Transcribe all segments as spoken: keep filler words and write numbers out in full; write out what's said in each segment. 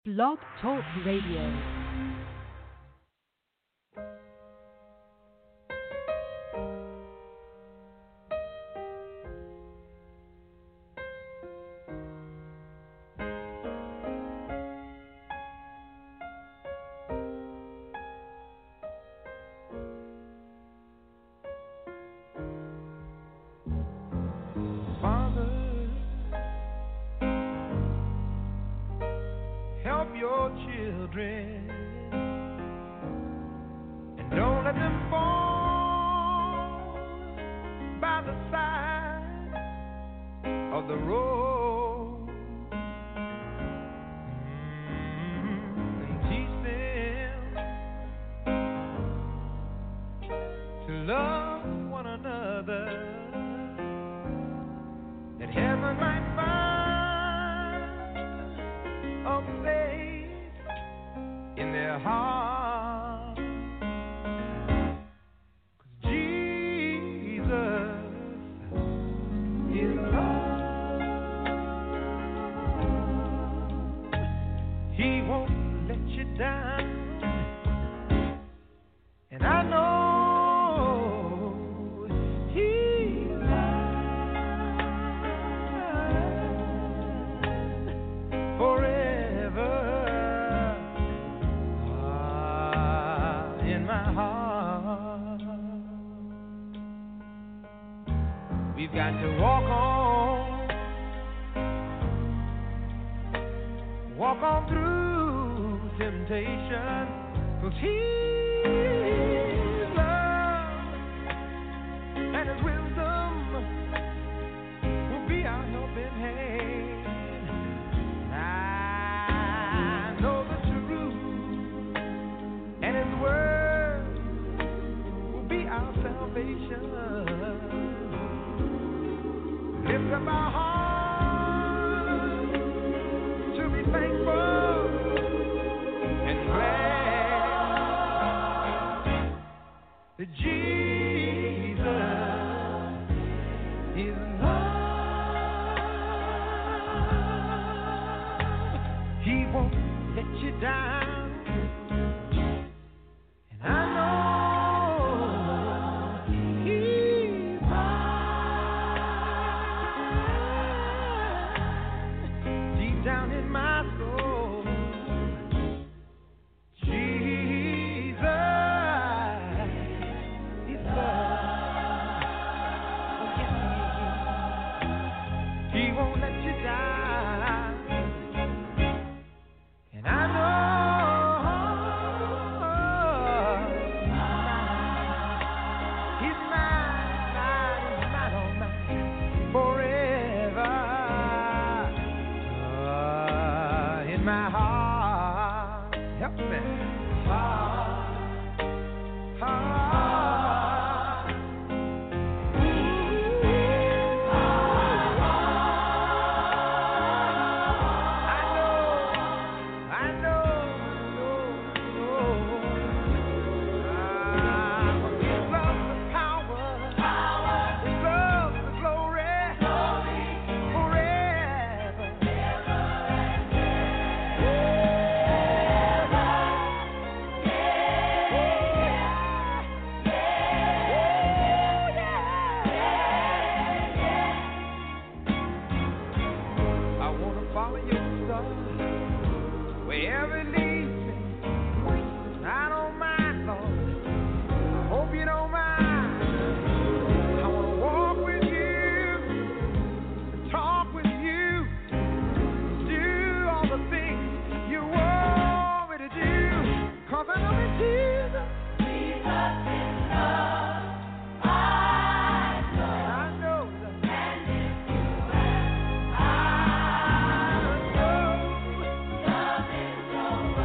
Blog Talk Radio. Oh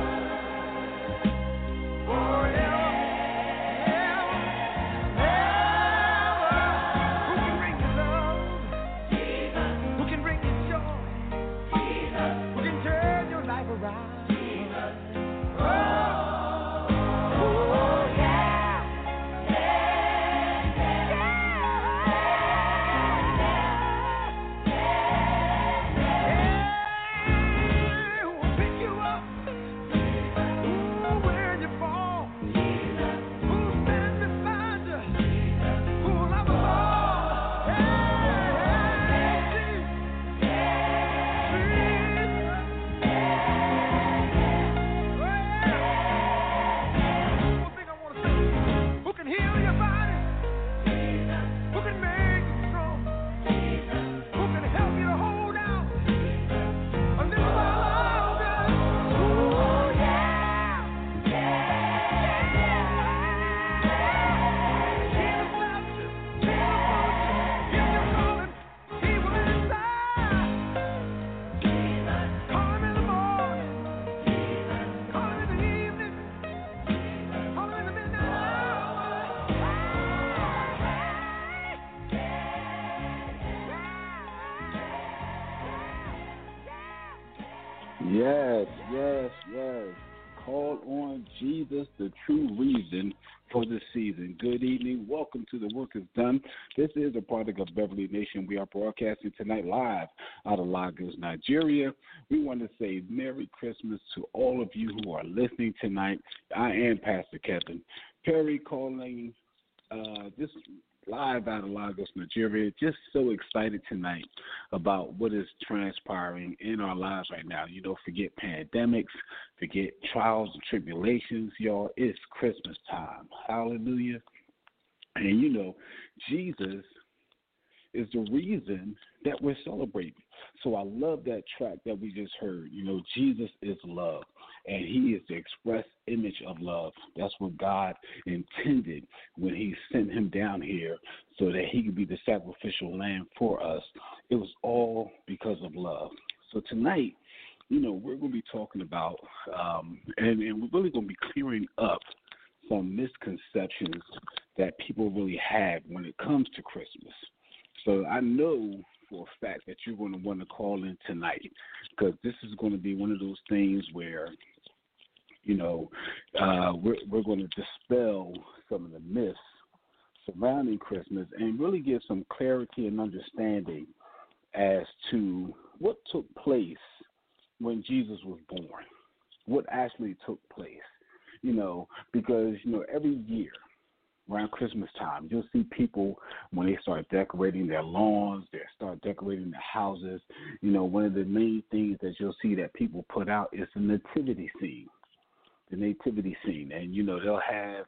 Jesus, the true reason for the season. Good evening. Welcome to The Work Is Done. This is a product of Beverly Nation. We are broadcasting tonight live out of Lagos, Nigeria. We want to say Merry Christmas to all of you who are listening tonight. I am Pastor Kevin Perry calling uh, this live out of Lagos, Nigeria. Just so excited tonight about what is transpiring in our lives right now. You know, forget pandemics, forget trials and tribulations, y'all. It's Christmas time. Hallelujah. And, you know, Jesus is the reason that we're celebrating. So I love that track that we just heard. You know, Jesus is love, and he is the express image of love. That's what God intended when he sent him down here so that he could be the sacrificial lamb for us. It was all because of love. So tonight, you know, we're going to be talking about, um, and, and we're really going to be clearing up some misconceptions that people really have when it comes to Christmas. So I know for a fact that you're going to want to call in tonight, because this is going to be one of those things where, you know, uh, we're, we're going to dispel some of the myths surrounding Christmas and really give some clarity and understanding as to what took place when Jesus was born, what actually took place, you know, because, you know, every year, around Christmas time, you'll see people when they start decorating their lawns, they start decorating their houses. You know, one of the main things that you'll see that people put out is the nativity scene, the nativity scene. And, you know, they'll have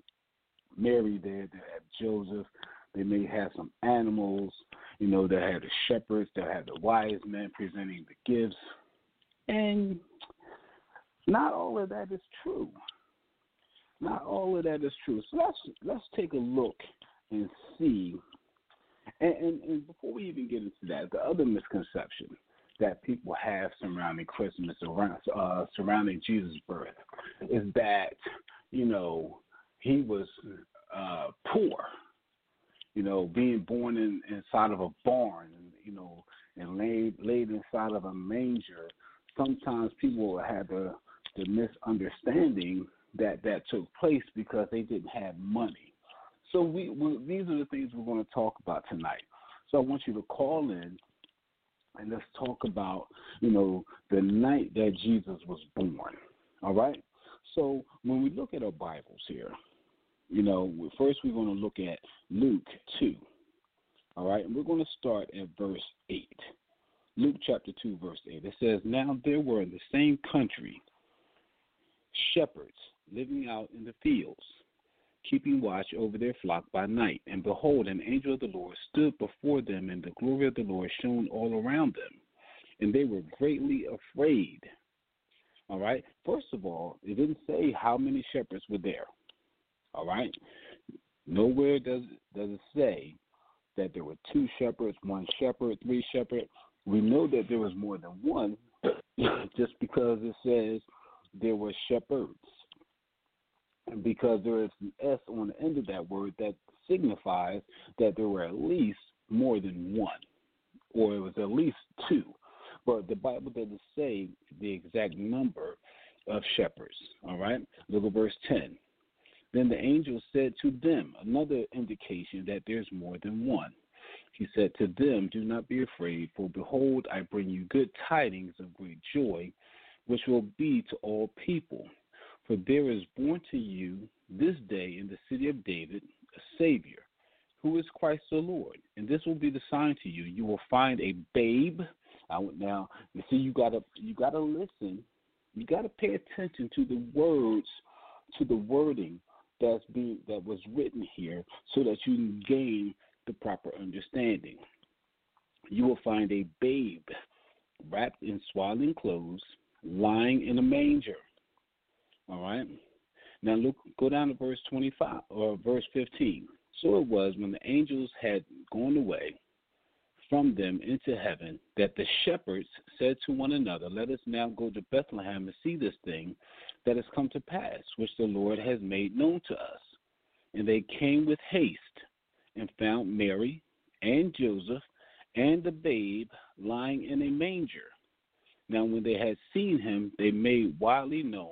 Mary there, they'll have Joseph, they may have some animals, you know, they'll have the shepherds, they'll have the wise men presenting the gifts. And not all of that is true. Not all of that is true. So let's let's take a look and see. And, and, and before we even get into that, the other misconception that people have surrounding Christmas, around, uh, surrounding Jesus' birth, is that, you know, he was uh, poor. You know, being born in, inside of a barn, and, you know, and laid laid inside of a manger. Sometimes people have the the misunderstanding that that took place because they didn't have money. So we, we these are the things we're going to talk about tonight. So I want you to call in and let's talk about, you know, the night that Jesus was born. All right? So when we look at our Bibles here, you know, first we're going to look at Luke two. All right? And we're going to start at verse eight. Luke chapter two, verse eight. It says, "Now there were in the same country shepherds living out in the fields, keeping watch over their flock by night. And behold, an angel of the Lord stood before them, and the glory of the Lord shone all around them. And they were greatly afraid." All right? First of all, it didn't say how many shepherds were there. All right? Nowhere does, does it say that there were two shepherds, one shepherd, three shepherds. We know that there was more than one just because it says there were shepherds. Because there is an S on the end of that word that signifies that there were at least more than one, or it was at least two. But the Bible doesn't say the exact number of shepherds. All right? Look at verse ten. "Then the angel said to them," another indication that there's more than one. He said to them, "Do not be afraid, for behold, I bring you good tidings of great joy, which will be to all people. For there is born to you this day in the city of David a Savior, who is Christ the Lord. And this will be the sign to you: you will find a babe." Now, you see, you gotta you gotta listen. You gotta pay attention to the words, to the wording that's being that was written here, so that you can gain the proper understanding. "You will find a babe wrapped in swaddling clothes, lying in a manger." All right. Now look, go down to verse twenty-five or verse fifteen. "So it was when the angels had gone away from them into heaven, that the shepherds said to one another, Let us now go to Bethlehem and see this thing that has come to pass, which the Lord has made known to us. And they came with haste and found Mary and Joseph and the babe lying in a manger. Now when they had seen him, they made widely known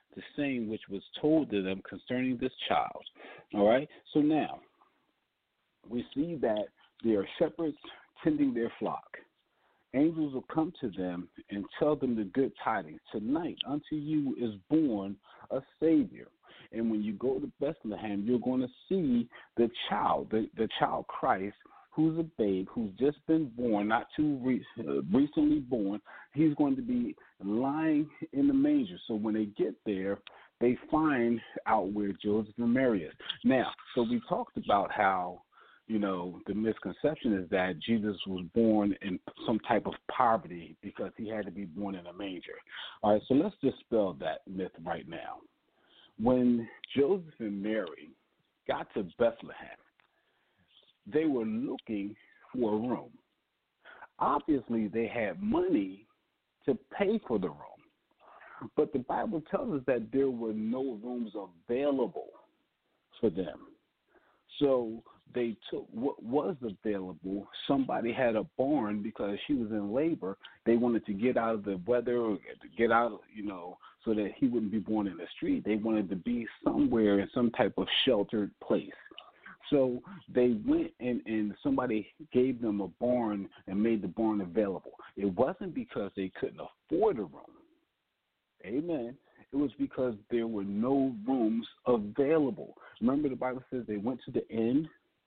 the same which was told to them concerning this child. All right? So now, we see that there are shepherds tending their flock. Angels will come to them and tell them the good tidings. Tonight unto you is born a Savior. And when you go to Bethlehem, you're going to see the child, the, the child Christ, who's a babe, who's just been born, not too re- uh, recently born. He's going to be lying in the manger. So when they get there, they find out where Joseph and Mary is. Now, so we talked about how, you know, the misconception is that Jesus was born in some type of poverty because he had to be born in a manger. All right, so let's dispel that myth right now. When Joseph and Mary got to Bethlehem, they were looking for a room. Obviously, they had money to pay for the room, but the Bible tells us that there were no rooms available for them. So they took what was available. Somebody had a barn because she was in labor. They wanted to get out of the weather, get out, you know, so that he wouldn't be born in the street. They wanted to be somewhere in some type of sheltered place. So they went and, and somebody gave them a barn and made the barn available. It wasn't because they couldn't afford a room. Amen. It was because there were no rooms available. Remember, the Bible says they went to the inn,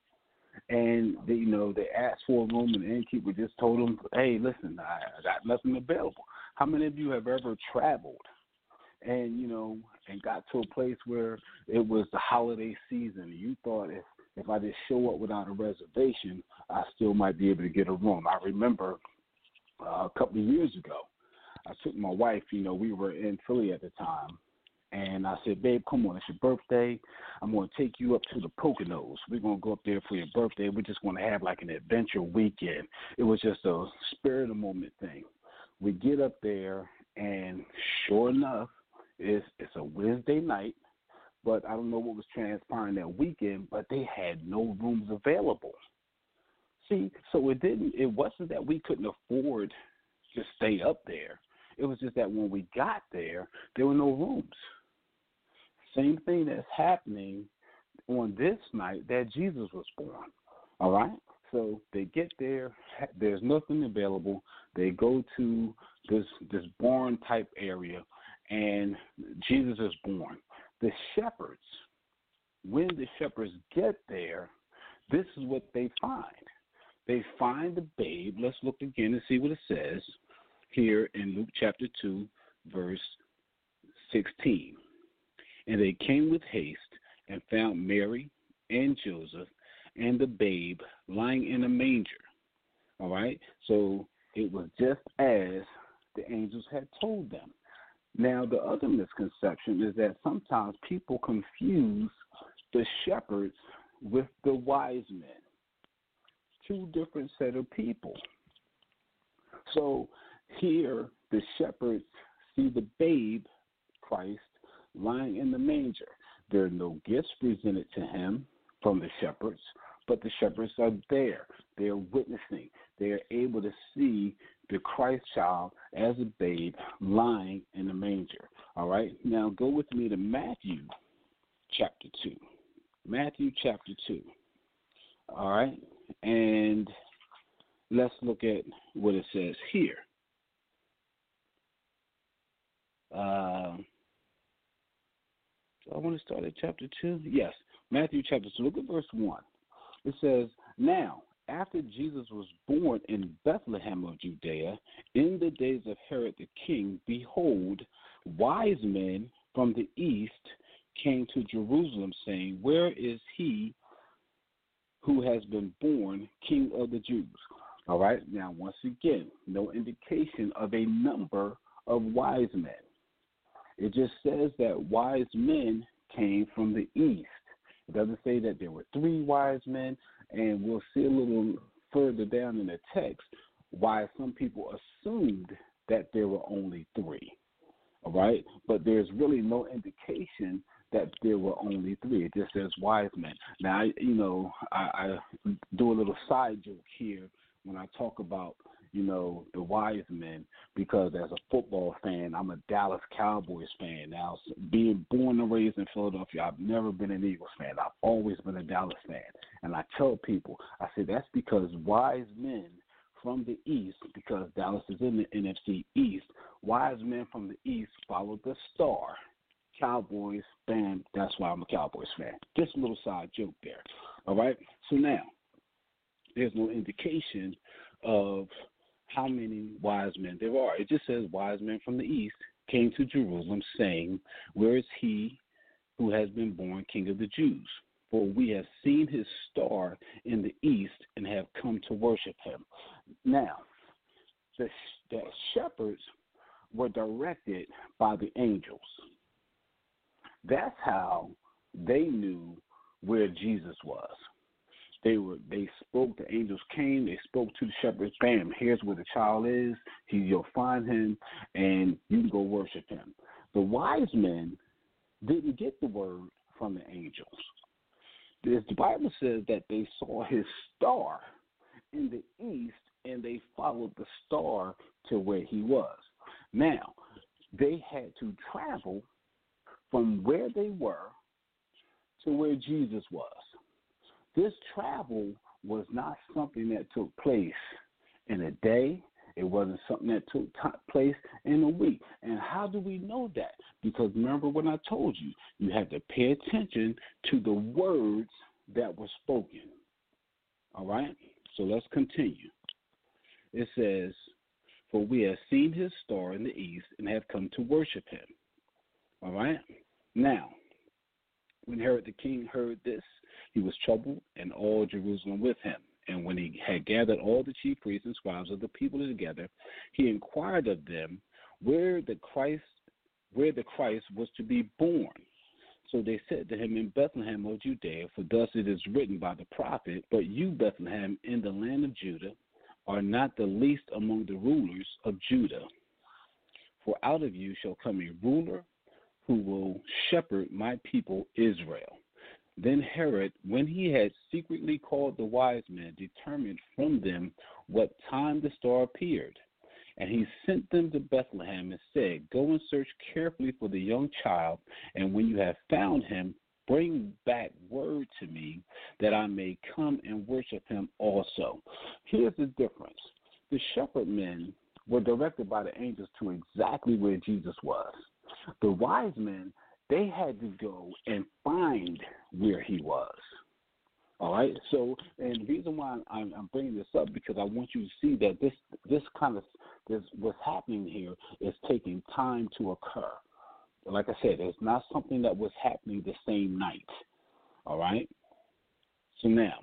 and they, you know, they asked for a room, and the innkeeper just told them, "Hey, listen, I, I got nothing available." How many of you have ever traveled and you know and got to a place where it was the holiday season, and you thought if if I just show up without a reservation, I still might be able to get a room? I remember uh, a couple of years ago, I took my wife, you know, we were in Philly at the time, and I said, "Babe, come on, it's your birthday. I'm going to take you up to the Poconos. We're going to go up there for your birthday. We're just going to have like an adventure weekend." It was just a spirit of the moment thing. We get up there, and sure enough, it's, it's a Wednesday night, but I don't know what was transpiring that weekend, but they had no rooms available. See, so it didn't, it wasn't that we couldn't afford to stay up there. It was just that when we got there, there were no rooms. Same thing that's happening on this night that Jesus was born. All right? So they get there, there's nothing available. They go to this this barn type area, and Jesus is born. The shepherds, when the shepherds get there, this is what they find. They find the babe. Let's look again and see what it says here in Luke chapter two, verse sixteen. "And they came with haste and found Mary and Joseph and the babe lying in a manger." All right? So it was just as the angels had told them. Now, the other misconception is that sometimes people confuse the shepherds with the wise men. Two different set of people. So here, the shepherds see the babe, Christ, lying in the manger. There are no gifts presented to him from the shepherds, but the shepherds are there. They are witnessing. They are able to see the Christ child as a babe lying in the manger. All right? Now go with me to Matthew chapter two. Matthew chapter two. All right? And let's look at what it says here. Uh, I want to start at chapter two. Yes, Matthew chapter two. Look at verse one. It says, "Now, after Jesus was born in Bethlehem of Judea, in the days of Herod the king, behold, wise men from the east came to Jerusalem, saying, Where is he who has been born King of the Jews?" All right, now once again, no indication of a number of wise men. It just says that wise men came from the east. It doesn't say that there were three wise men, and we'll see a little further down in the text why some people assumed that there were only three. All right, but there's really no indication that there were only three. It just says wise men. Now, you know, I, I do a little side joke here when I talk about, you know, the wise men, because as a football fan, I'm a Dallas Cowboys fan. Now, being born and raised in Philadelphia, I've never been an Eagles fan. I've always been a Dallas fan. And I tell people, I say that's because wise men from the East, because Dallas is in the N F C East, wise men from the East follow the star. Cowboys fan, that's why I'm a Cowboys fan. Just a little side joke there. All right? So now, there's no indication of how many wise men there are. It just says wise men from the East came to Jerusalem, saying, where is he who has been born King of the Jews? For we have seen his star in the East and have come to worship him. Now, the, the shepherds were directed by the angels. That's how they knew where Jesus was. They were. They spoke. The angels came. They spoke to the shepherds. Bam! Here's where the child is. He, you'll find him, and you can go worship him. The wise men didn't get the word from the angels. The Bible says that they saw his star in the east, and they followed the star to where he was. Now, they had to travel from where they were to where Jesus was. This travel was not something that took place in a day. It wasn't something that took t- place in a week. And how do we know that? Because remember what I told you. You had to pay attention to the words that were spoken. All right? So let's continue. It says, for we have seen his star in the east and have come to worship him. All right? Now, when Herod the king heard this, he was troubled, and all Jerusalem with him. And when he had gathered all the chief priests and scribes of the people together, he inquired of them where the Christ, where the Christ was to be born. So they said to him, in Bethlehem of Judea, for thus it is written by the prophet, but you, Bethlehem, in the land of Judah, are not the least among the rulers of Judah. For out of you shall come a ruler who will shepherd my people Israel. Then Herod, when he had secretly called the wise men, determined from them what time the star appeared. And he sent them to Bethlehem and said, go and search carefully for the young child, and when you have found him, bring back word to me that I may come and worship him also. Here's the difference. The shepherd men were directed by the angels to exactly where Jesus was. The wise men, they had to go and find where he was. All right? So, and the reason why I'm, I'm bringing this up, because I want you to see that this this kind of, this what's happening here is taking time to occur. Like I said, it's not something that was happening the same night. All right? So now,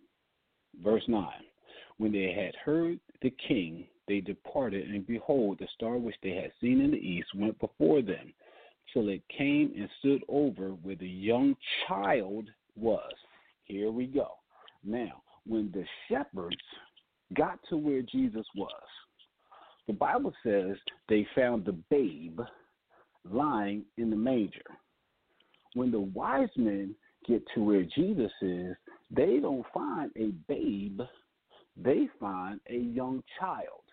verse nine. When they had heard the king, they departed, and behold, the star which they had seen in the east went before them, till it came and stood over where the young child was. Here we go. Now, when the shepherds got to where Jesus was, the Bible says they found the babe lying in the manger. When the wise men get to where Jesus is, they don't find a babe, they find a young child.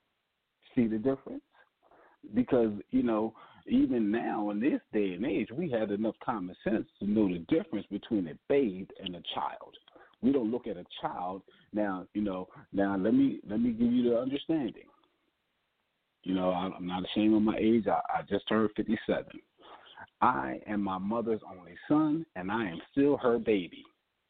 See the difference? Because, you know, even now in this day and age, we have enough common sense to know the difference between a babe and a child. We don't look at a child now. You know, now let me let me give you the understanding. You know, I'm not ashamed of my age. I, I just turned fifty-seven. I am my mother's only son, and I am still her baby.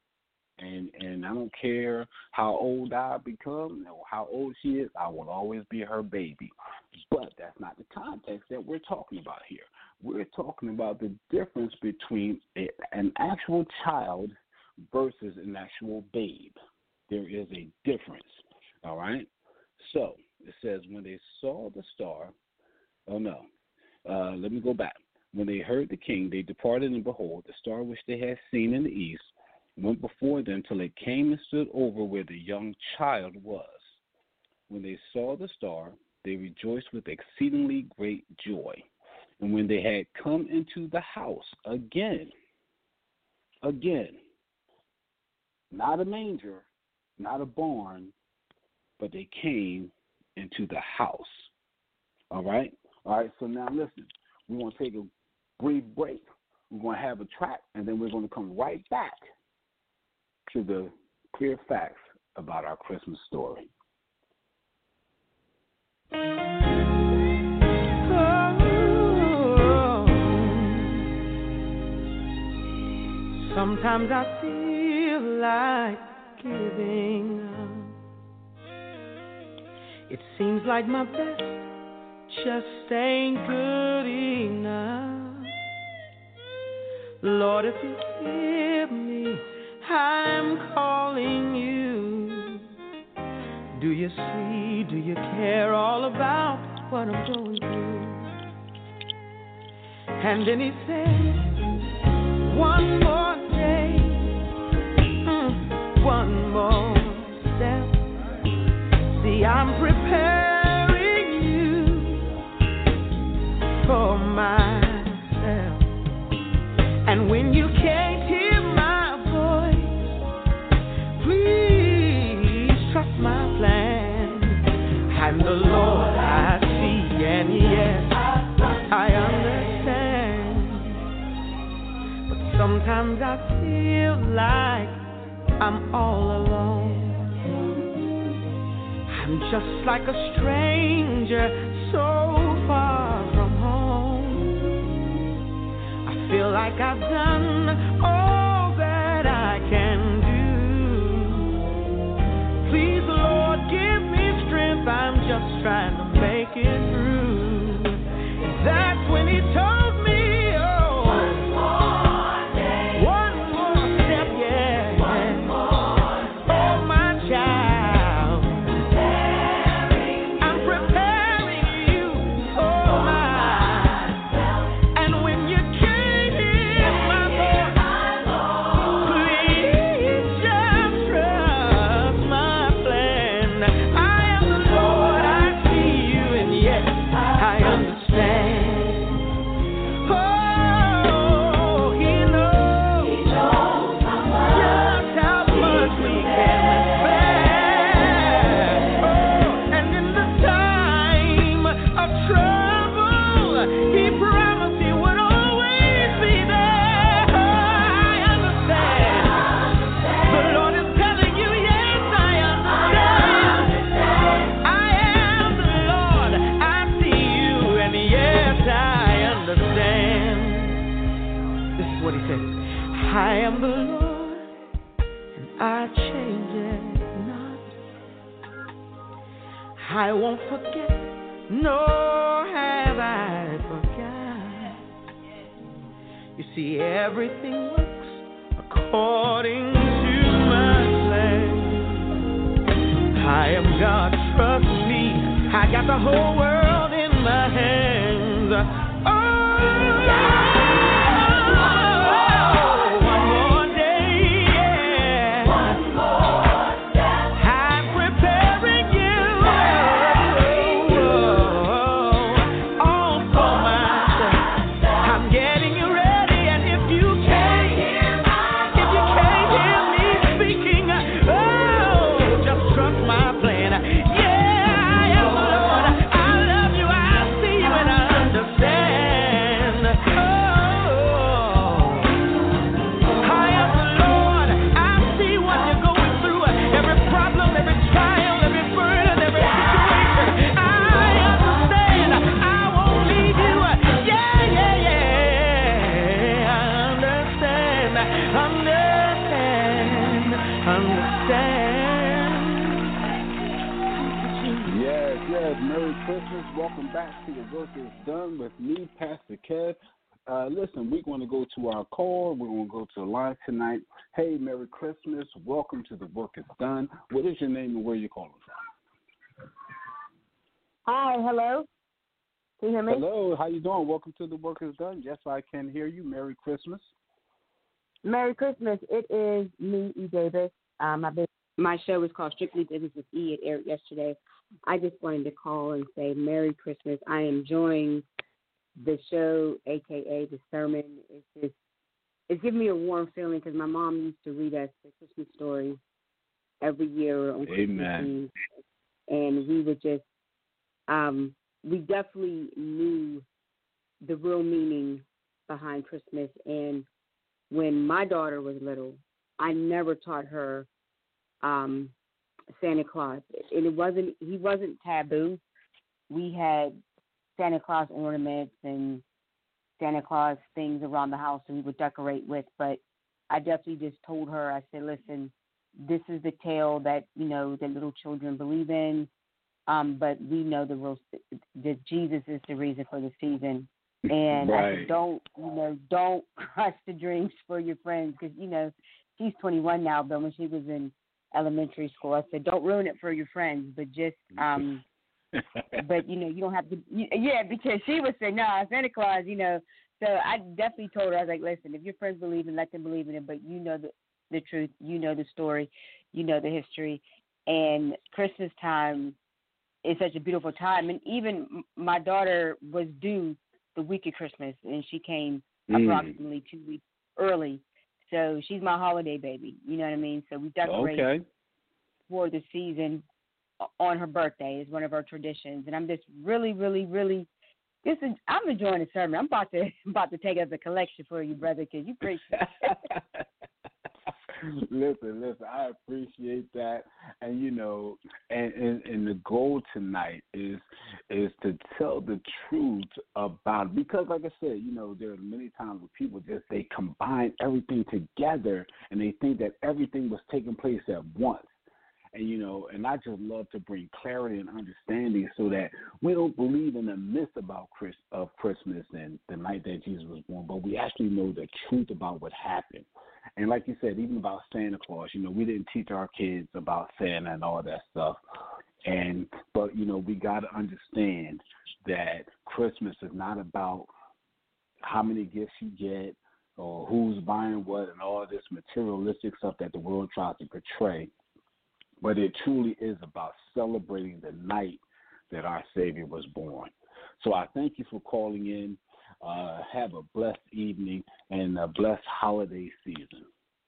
And and I don't care how old I become or how old she is, I will always be her baby. But that's not the context that we're talking about here. We're talking about the difference between a, an actual child versus an actual babe. There is a difference, all right? So it says, when they saw the star, oh no, uh, let me go back. When they heard the king, they departed, and behold, the star which they had seen in the east went before them till it came and stood over where the young child was. When they saw the star, they rejoiced with exceedingly great joy. And when they had come into the house, again, again, not a manger, not a barn, but they came into the house. All right? All right, so now listen. We're going to take a brief break. We're going to have a track, and then we're going to come right back to the clear facts about our Christmas story. Sometimes I feel like giving up. It seems like my best just ain't good enough. Lord, if you hear me, I'm calling you. Do you see, do you care all about what I'm going through? And then he said, one more day, mm, one more step. See, I'm preparing you for myself. And when you can't hear my voice, please trust my plan. I'm the Lord I see, and yes, I understand. But sometimes I feel like I'm all alone. I'm just like a stranger so far from home. I feel like I've done all that I can do. Please, Lord, give me strength. I'm just trying to make it through. And that's when he told me, oh, one more day, one more step, yeah, one more step. Oh, my child, I'm preparing you for myself. And when you can't hear my voice, please just trust my plan. I am the Lord, I see you, and yes, I understand. Oh, he knows just how much we can bear. Oh, and in the time of trouble, he promised he would always be there. Oh, I understand. The Lord is telling you, yes, I understand. I am the Lord, I see you, and yes, I understand. This is what he says. I am the Lord, and I change it not. I won't forget, nor have I forgot. You see, everything works according to my plan. I am God, trust me. I got the whole world in my hands. Oh, one more day, yeah. One more step. I'm preparing you all for myself. I'm getting you ready, and if you can't hear if you can't hear me speaking, oh, just trust my plan. Yeah, I am the Lord. I love you. I see you, and I understand. Oh, I am the Lord. I see what you're going through. Every problem, every trial, every burden, every situation. I understand. I won't leave you. Yeah, yeah, yeah. I understand. Understand. Understand. Yes, yes. Merry Christmas. Welcome back to The Work Is Done with me, Pastor Kev. Uh, listen, we're going to go to our call. We're going to go to the line tonight. Hey, Merry Christmas. Welcome to The Work Is Done. What is your name and where are you calling from? Hi, hello. Can you hear me? Hello, how you doing? Welcome to The Work Is Done. Yes, I can hear you. Merry Christmas. Merry Christmas. It is me, E. Davis. Um, I've been, my show is called Strictly Business with E. It aired yesterday. I just wanted to call and say Merry Christmas. I am enjoying the show, a k a the sermon. It's just, it's giving me a warm feeling because my mom used to read us the Christmas story every year on Christmas Amen. Eve. And we would just um, we definitely knew the real meaning behind Christmas. And when my daughter was little, I never taught her um, Santa Claus, and it wasn't he wasn't taboo. We had Santa Claus ornaments and Santa Claus things around the house that we would decorate with, but I definitely just told her, I said, listen, this is the tale that, you know, that little children believe in, um, but we know the real, that Jesus is the reason for the season. And right. I said, don't, you know, don't crush the dreams for your friends, because, you know, she's twenty-one now, but when she was in elementary school, I said, don't ruin it for your friends, but just, um, but, you know, you don't have to, yeah, because she would say, no, Santa Claus, you know. So I definitely told her, I was like, listen, if your friends believe in it, let them believe in it, but you know the, the truth, you know the story, you know the history. And Christmas time is such a beautiful time. And even my daughter was due the week of Christmas, and she came mm. approximately two weeks early. So she's my holiday baby, you know what I mean? So we decorate okay. for the season on her birthday is one of our traditions. And I'm just really, really, really, this is, I'm enjoying the sermon. I'm about to I'm about to take it as a collection for you, brother, because you preach. Listen, listen, I appreciate that. And, you know, and, and, and the goal tonight is is to tell the truth about, because like I said, you know, there are many times where people just, they combine everything together and they think that everything was taking place at once. And, you know, and I just love to bring clarity and understanding so that we don't believe in the myth about Chris, of Christmas and the night that Jesus was born, but we actually know the truth about what happened. And like you said, even about Santa Claus, you know, we didn't teach our kids about Santa and all that stuff. And, but, you know, we got to understand that Christmas is not about how many gifts you get or who's buying what and all this materialistic stuff that the world tries to portray. But it truly is about celebrating the night that our Savior was born. So I thank you for calling in. Uh, have a blessed evening and a blessed holiday season.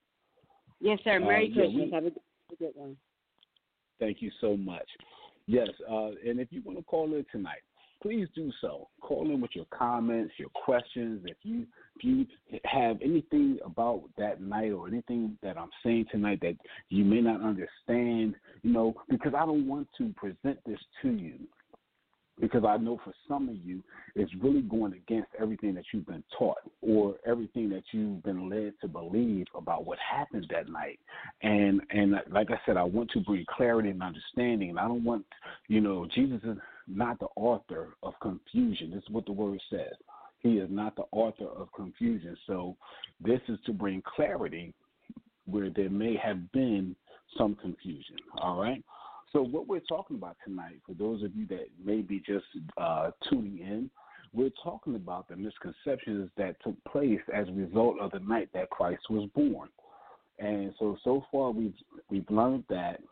Yes, sir. Merry uh, Christmas. Yeah, we, have a good one. Thank you so much. Yes, uh, and if you want to call in tonight, please do so. Call in with your comments, your questions. If you if you have anything about that night or anything that I'm saying tonight that you may not understand, you know, because I don't want to present this to you, because I know for some of you it's really going against everything that you've been taught or everything that you've been led to believe about what happened that night. And and like I said, I want to bring clarity and understanding. And I don't want, you know, Jesus is not the author of confusion. This is what the word says. He is not the author of confusion. So this is to bring clarity where there may have been some confusion. All right? So what we're talking about tonight, for those of you that may be just uh, tuning in, we're talking about the misconceptions that took place as a result of the night that Christ was born. And so, so far we've, we've learned that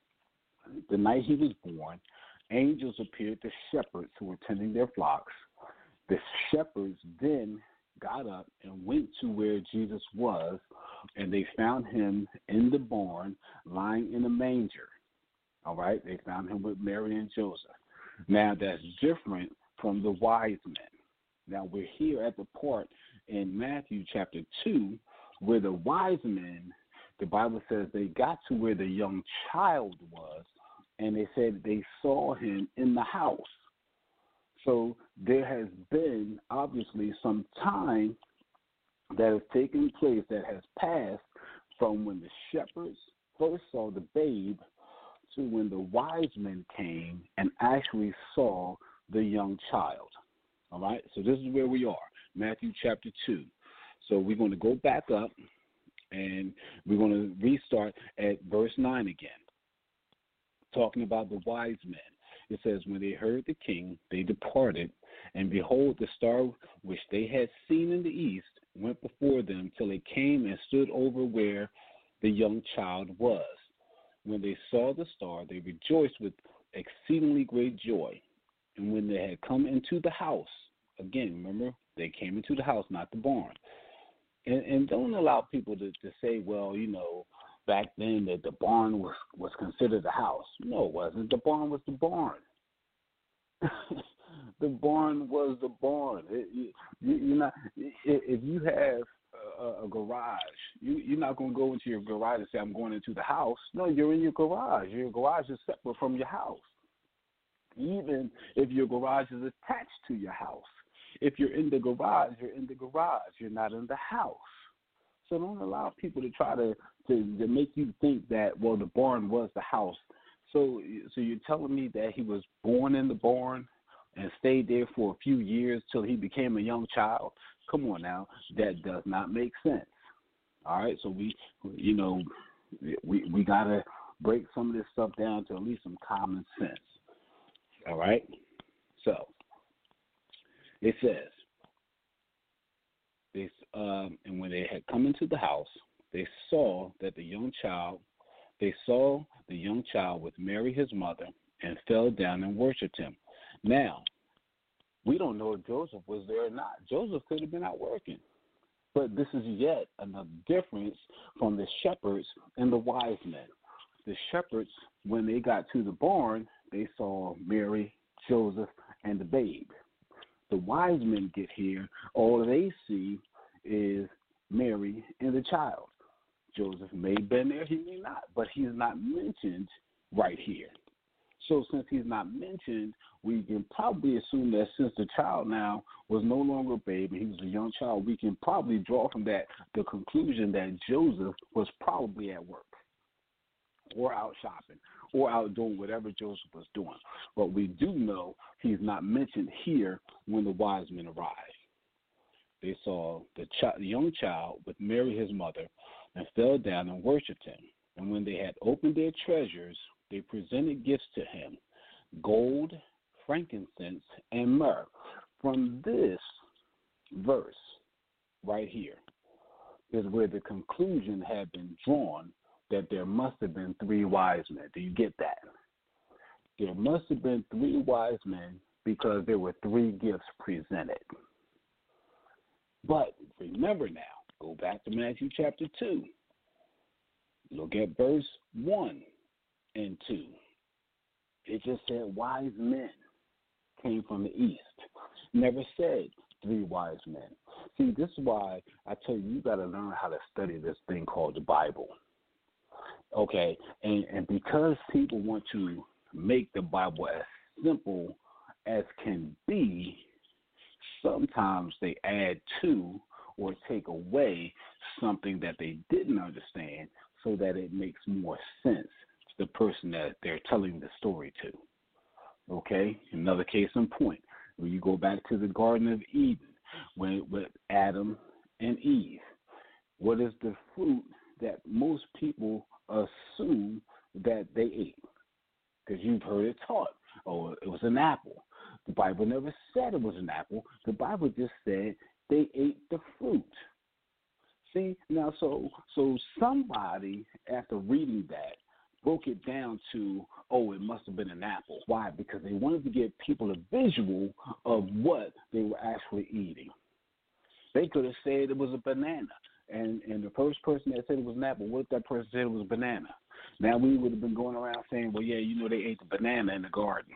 the night he was born, angels appeared to shepherds who were tending their flocks. The shepherds then got up and went to where Jesus was, and they found him in the barn, lying in a manger. All right, they found him with Mary and Joseph. Now, that's different from the wise men. Now, we're here at the part in Matthew chapter two where the wise men, the Bible says they got to where the young child was, and they said they saw him in the house. So there has been, obviously, some time that has taken place, that has passed from when the shepherds first saw the babe to when the wise men came and actually saw the young child. All right? So this is where we are, Matthew chapter two. So we're going to go back up, and we're going to restart at verse nine again, talking about the wise men. It says, when they heard the king, they departed, and behold, the star which they had seen in the east went before them till it came and stood over where the young child was. When they saw the star, they rejoiced with exceedingly great joy. And when they had come into the house, again, remember, they came into the house, not the barn. And, and don't allow people to, to say, well, you know, back then that the barn was, was considered a house. No, it wasn't. The barn was the barn. The barn was the barn. It, you, you, you're not, if you have a, a garage, you, you're not going to go into your garage and say, I'm going into the house. No, you're in your garage. Your garage is separate from your house. Even if your garage is attached to your house. If you're in the garage, you're in the garage. You're not in the house. So don't allow people to try to, to, to make you think that, well, the barn was the house. So so you're telling me that he was born in the barn and stayed there for a few years till he became a young child? Come on now. That does not make sense. All right? So we, you know, we, we got to break some of this stuff down to at least some common sense. All right? So it says, they, um, and when they had come into the house, they saw that the young child, they saw the young child with Mary his mother, and fell down and worshipped him. Now, we don't know if Joseph was there or not. Joseph could have been out working. But this is yet another difference from the shepherds and the wise men. The shepherds, when they got to the barn, they saw Mary, Joseph, and the babe. The wise men get here, all they see is Mary and the child. Joseph may have been there, he may not, but he's not mentioned right here. So since he's not mentioned, we can probably assume that since the child now was no longer a baby, he was a young child, we can probably draw from that the conclusion that Joseph was probably at work or out shopping or out doing whatever Joseph was doing. But we do know he's not mentioned here when the wise men arrived. They saw the, ch- the young child with Mary his mother and fell down and worshipped him. And when they had opened their treasures, they presented gifts to him, gold, frankincense, and myrrh. From this verse right here is where the conclusion had been drawn that there must have been three wise men. Do you get that? There must have been three wise men because there were three gifts presented. But remember now, go back to Matthew chapter two. Look at verse one and two. It just said wise men came from the east. Never said three wise men. See, this is why I tell you, you got to learn how to study this thing called the Bible. Okay, and, and because people want to make the Bible as simple as can be, sometimes they add to or take away something that they didn't understand so that it makes more sense to the person that they're telling the story to. Okay, another case in point. When you go back to the Garden of Eden, when with Adam and Eve, what is the fruit that most people assume that they ate? Because you've heard it taught, oh, it was an apple. The Bible never said it was an apple. The Bible just said they ate the fruit. See, now, so so somebody, after reading that, broke it down to, oh, it must have been an apple. Why? Because they wanted to give people a visual of what they were actually eating. They could have said it was a banana. And and the first person that said it was an apple, what if that person said it was a banana? Now we would have been going around saying, well, yeah, you know, they ate the banana in the garden.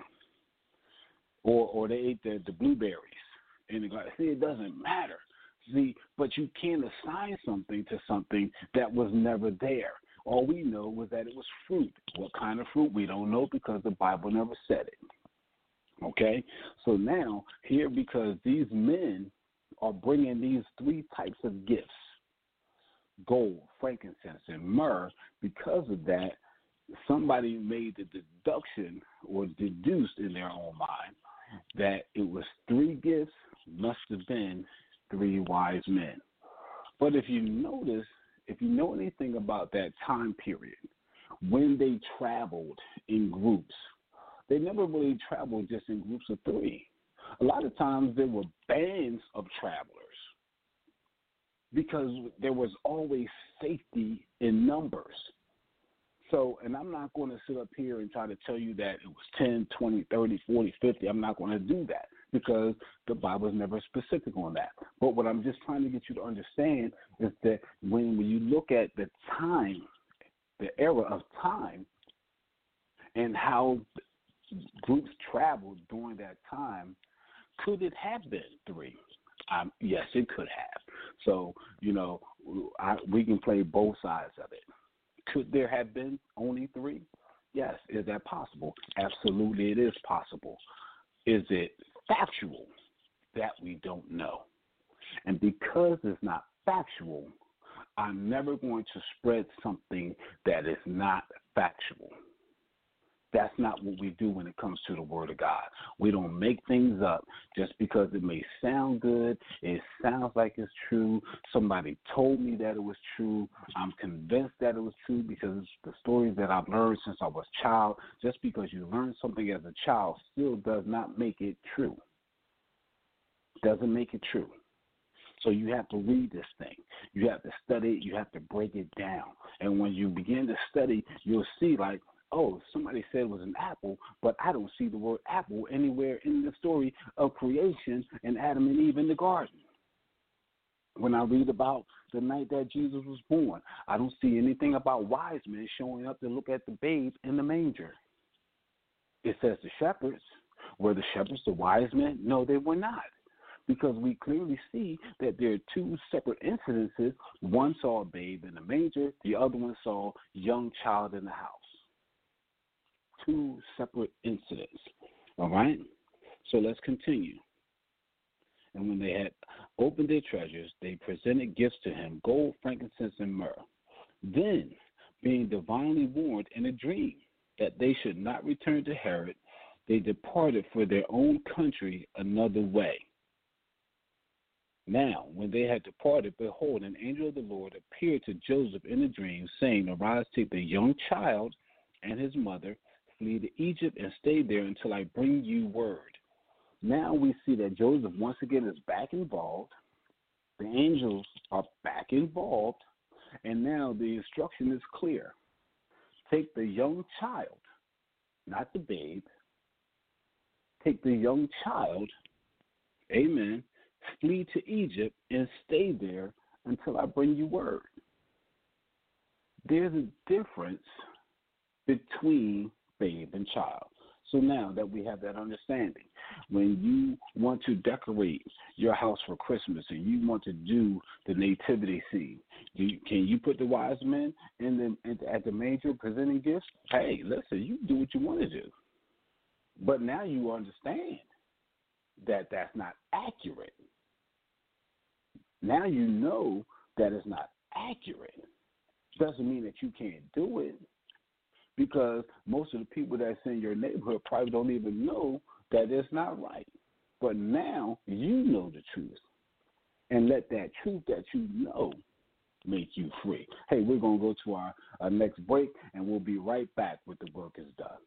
Or or they ate the, the blueberries in the garden. See, it doesn't matter. See, but you can't assign something to something that was never there. All we know was that it was fruit. What kind of fruit? We don't know because the Bible never said it. Okay? So now, here, because these men are bringing these three types of gifts, gold, frankincense, and myrrh, because of that, somebody made the deduction or deduced in their own mind that it was three gifts, must have been three wise men. But if you notice, if you know anything about that time period, when they traveled in groups, they never really traveled just in groups of three. A lot of times there were bands of travelers because there was always safety in numbers. So, and I'm not going to sit up here and try to tell you that it was ten, twenty, thirty, forty, fifty. I'm not going to do that because the Bible is never specific on that. But what I'm just trying to get you to understand is that when, when you look at the time, the era of time, and how groups traveled during that time, could it have been three? Um, yes, it could have. So, you know, I, we can play both sides of it. Could there have been only three? Yes. Is that possible? Absolutely, it is possible. Is it factual? That we don't know. And because it's not factual, I'm never going to spread something that is not factual. That's not what we do when it comes to the Word of God. We don't make things up just because it may sound good. It sounds like it's true. Somebody told me that it was true. I'm convinced that it was true because it's the stories that I've learned since I was a child. Just because you learn something as a child still does not make it true. Doesn't make it true. So you have to read this thing. You have to study it. You have to break it down. And when you begin to study, you'll see like, oh, somebody said it was an apple, but I don't see the word apple anywhere in the story of creation and Adam and Eve in the garden. When I read about the night that Jesus was born, I don't see anything about wise men showing up to look at the babe in the manger. It says the shepherds. Were the shepherds the wise men? No, they were not. Because we clearly see that there are two separate incidences. One saw a babe in the manger. The other one saw a young child in the house. Two separate incidents. All right? So let's continue. And when they had opened their treasures, they presented gifts to him, gold, frankincense, and myrrh. Then, being divinely warned in a dream that they should not return to Herod, they departed for their own country another way. Now, when they had departed, behold, an angel of the Lord appeared to Joseph in a dream, saying, Arise, take the young child and his mother, flee to Egypt, and stay there until I bring you word. Now we see that Joseph once again is back involved. The angels are back involved, and now the instruction is clear. Take the young child, not the babe. Take the young child, amen, flee to Egypt and stay there until I bring you word. There's a difference between babe and child. So now that we have that understanding, when you want to decorate your house for Christmas and you want to do the nativity scene, do you, can you put the wise men in the, in the, at the manger presenting gifts? Hey, listen, you do what you want to do. But now you understand that that's not accurate. Now you know that it's not accurate. Doesn't mean that you can't do it, because most of the people that's in your neighborhood probably don't even know that it's not right. But now you know the truth, and let that truth that you know make you free. Hey, we're going to go to our, our next break, and we'll be right back with The Work Is Done.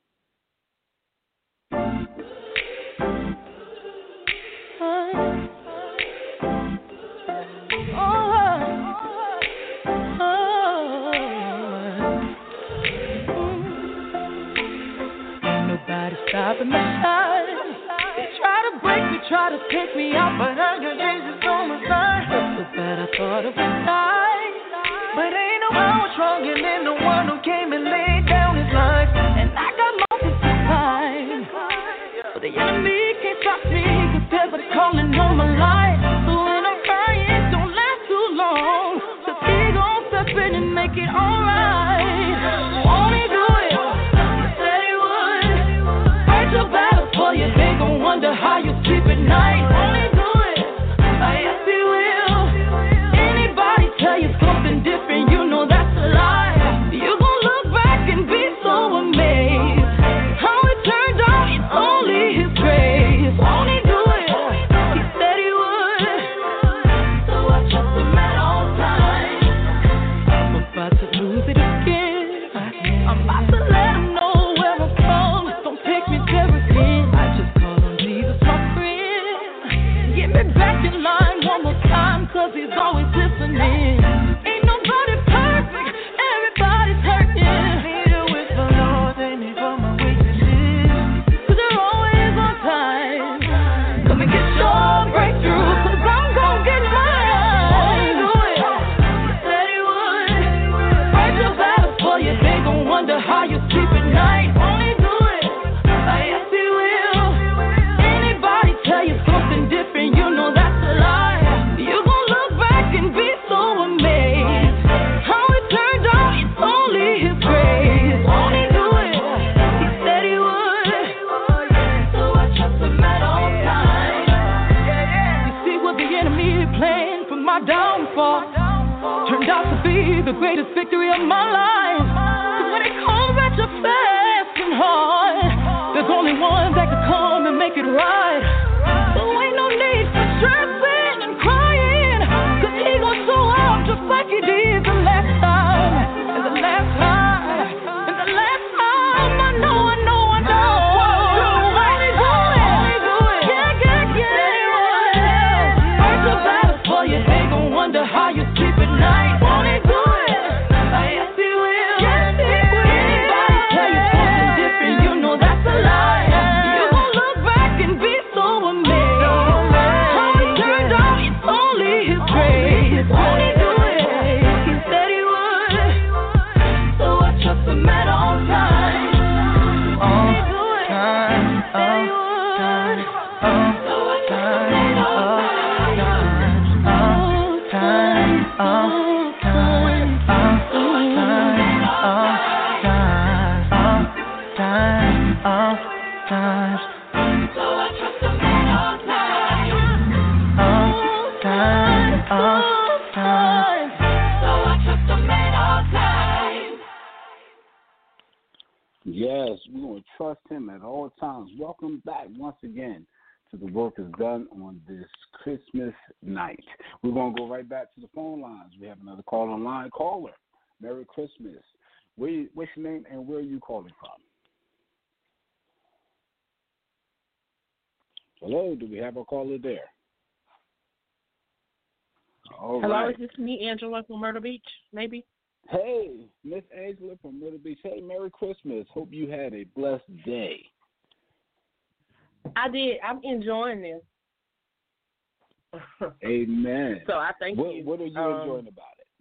Stopping my shine. They try to break me, try to take me out, but I got Jesus on my side. So bad I thought it would die, but ain't no one stronger than the one who came and laid down his life. And I got mountains to climb, but the enemy can't stop me, 'cause there's a calling on my life. So when I'm crying, don't last too long, 'cause he gon' step in and make it alright. Won't he do it? You they gon' wonder how you sleep at night. Only do it, I yes he will. Anybody tell you something different, you know that's a lie. You gon' look back and be so amazed how it turned out. It's only his grace. Only do it, he said he would. So I trust him at all times. I'm about to lose it again. I'm about to let him know where I'm from. Don't take me there again. Back in line one more time, 'cause he's always listening. Ain't nobody perfect, everybody's hurting. Need a whisper, Lord, they need for my weaknesses, 'cause they're always on time. Come and get your breakthrough, 'cause I'm gon' get mine. Do it, he said he would. Fight your battles for you, they gon' wonder how you sleep at night. Only do it, I my downfall turned out to be the greatest victory of my life. 'Cause when it comes at you fast and hard, there's only one that can come and make it right. So ain't no need for stressing and crying, 'cause he gon' show up just like he did the last time. And the last time, and the last time, I know, I know, I know. Won't he do it? Yeah, yeah, yeah. Fight your battles for you, ain't gon' wonder how you sleep at night. Won't he do it? Yes, he will. Yes, he will. Anybody tell you something different, you know that's a lie. You gon' look back and be so amazed. How it turned out, it's only his grace. Won't he do it? He said he would. So I trust him at all times. Won't he do it? He said he would. So I trust him at all times. All times. All times. All times. All times. All times. So I trust him at all times. All times. All times. So I trust him at all times. Yes, we're going to trust him at all times. Welcome back once again to The Work Is Done on this Christmas night. We're going to go right back to the phone lines. We have another call online. Caller, Merry Christmas. Where you, what's your name and where are you calling from? Hello, do we have a caller there? All Hello, right. is this me, Angela from Myrtle Beach, maybe? Hey, Miss Angela from Myrtle Beach. Hey, Merry Christmas. Hope you had a blessed day. I did. I'm enjoying this. Amen. So I thank what, you. What are you Um, enjoying about it?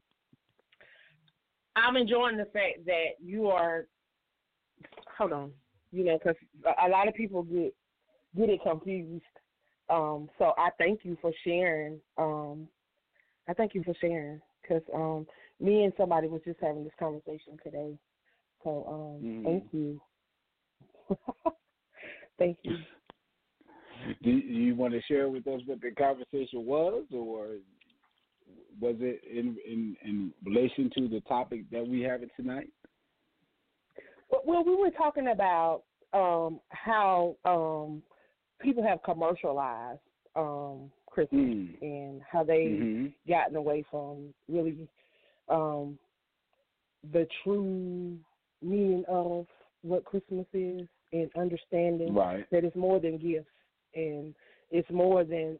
I'm enjoying the fact that you are, hold on, you know, because a lot of people get get it confused. Um, so I thank you for sharing. Um, I thank you for sharing because um, me and somebody was just having this conversation today. So um, Mhm. thank you. Thank you. Do you, do you want to share with us what the conversation was, or was it in in, in relation to the topic that we have it tonight? Well, we were talking about um, how um, people have commercialized um, Christmas Mm. and how they've Mm-hmm. gotten away from really um, the true meaning of what Christmas is and understanding Right. that it's more than gifts and it's more than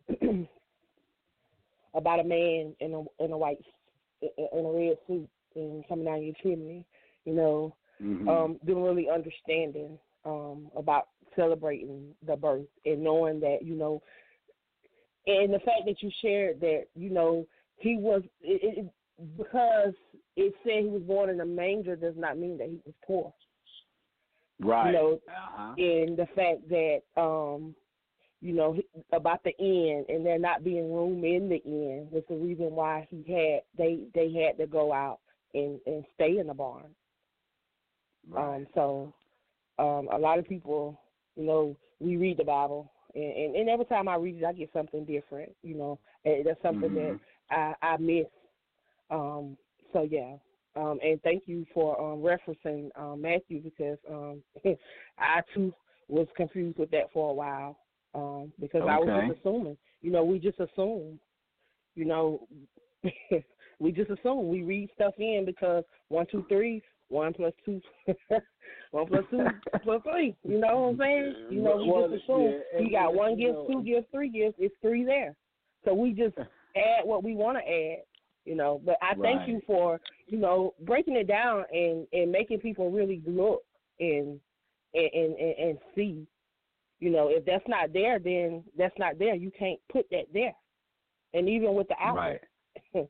about a man in a in a white in a red suit and coming down your chimney, you know. Mm-hmm. Um, them really understanding um, about celebrating the birth and knowing that, you know, and the fact that you shared that, you know, he was, it, it, because it said he was born in a manger does not mean that he was poor. Right. You know, uh-huh. and the fact that, um, you know, about the inn and there not being room in the inn was the reason why he had, they, they had to go out and, and stay in the barn. Right. Um, so um, a lot of people, you know, we read the Bible, and, and, and every time I read it, I get something different, you know. And that's something Mm-hmm. that I, I miss. Um, so, yeah. Um, and thank you for um, referencing um, Matthew because um, I, too, was confused with that for a while um, because I was Okay. just assuming. You know, we just assume. You know, we just assume. We read stuff in because one, two, three, one plus two, one plus two plus three. You know what I'm saying? You know, we Well, just assume yeah, he got and, one you gift, know, two gifts, three gifts. It's three there. So we just add what we want to add. You know, but I thank Right. you for, you know, breaking it down and, and making people really look and, and and and see. You know, if that's not there, then that's not there. You can't put that there. And even with the outlet. Right.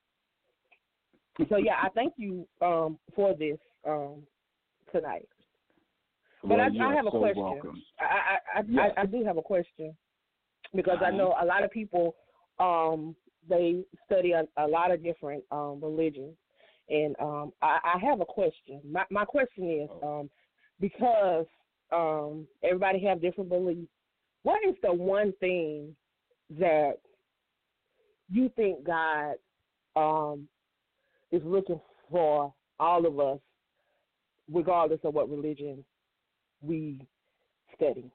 So, yeah, I thank you um, for this um, tonight. But Well, I, you're I have a so question. welcome. I, I, I, Yes. I, I do have a question because Uh-huh. I know a lot of people, um, they study a, a lot of different um, religions. And um, I, I have a question. My, my question is, um, because um, everybody have different beliefs, what is the one thing that you think God um, is looking for all of us, regardless of what religion we study?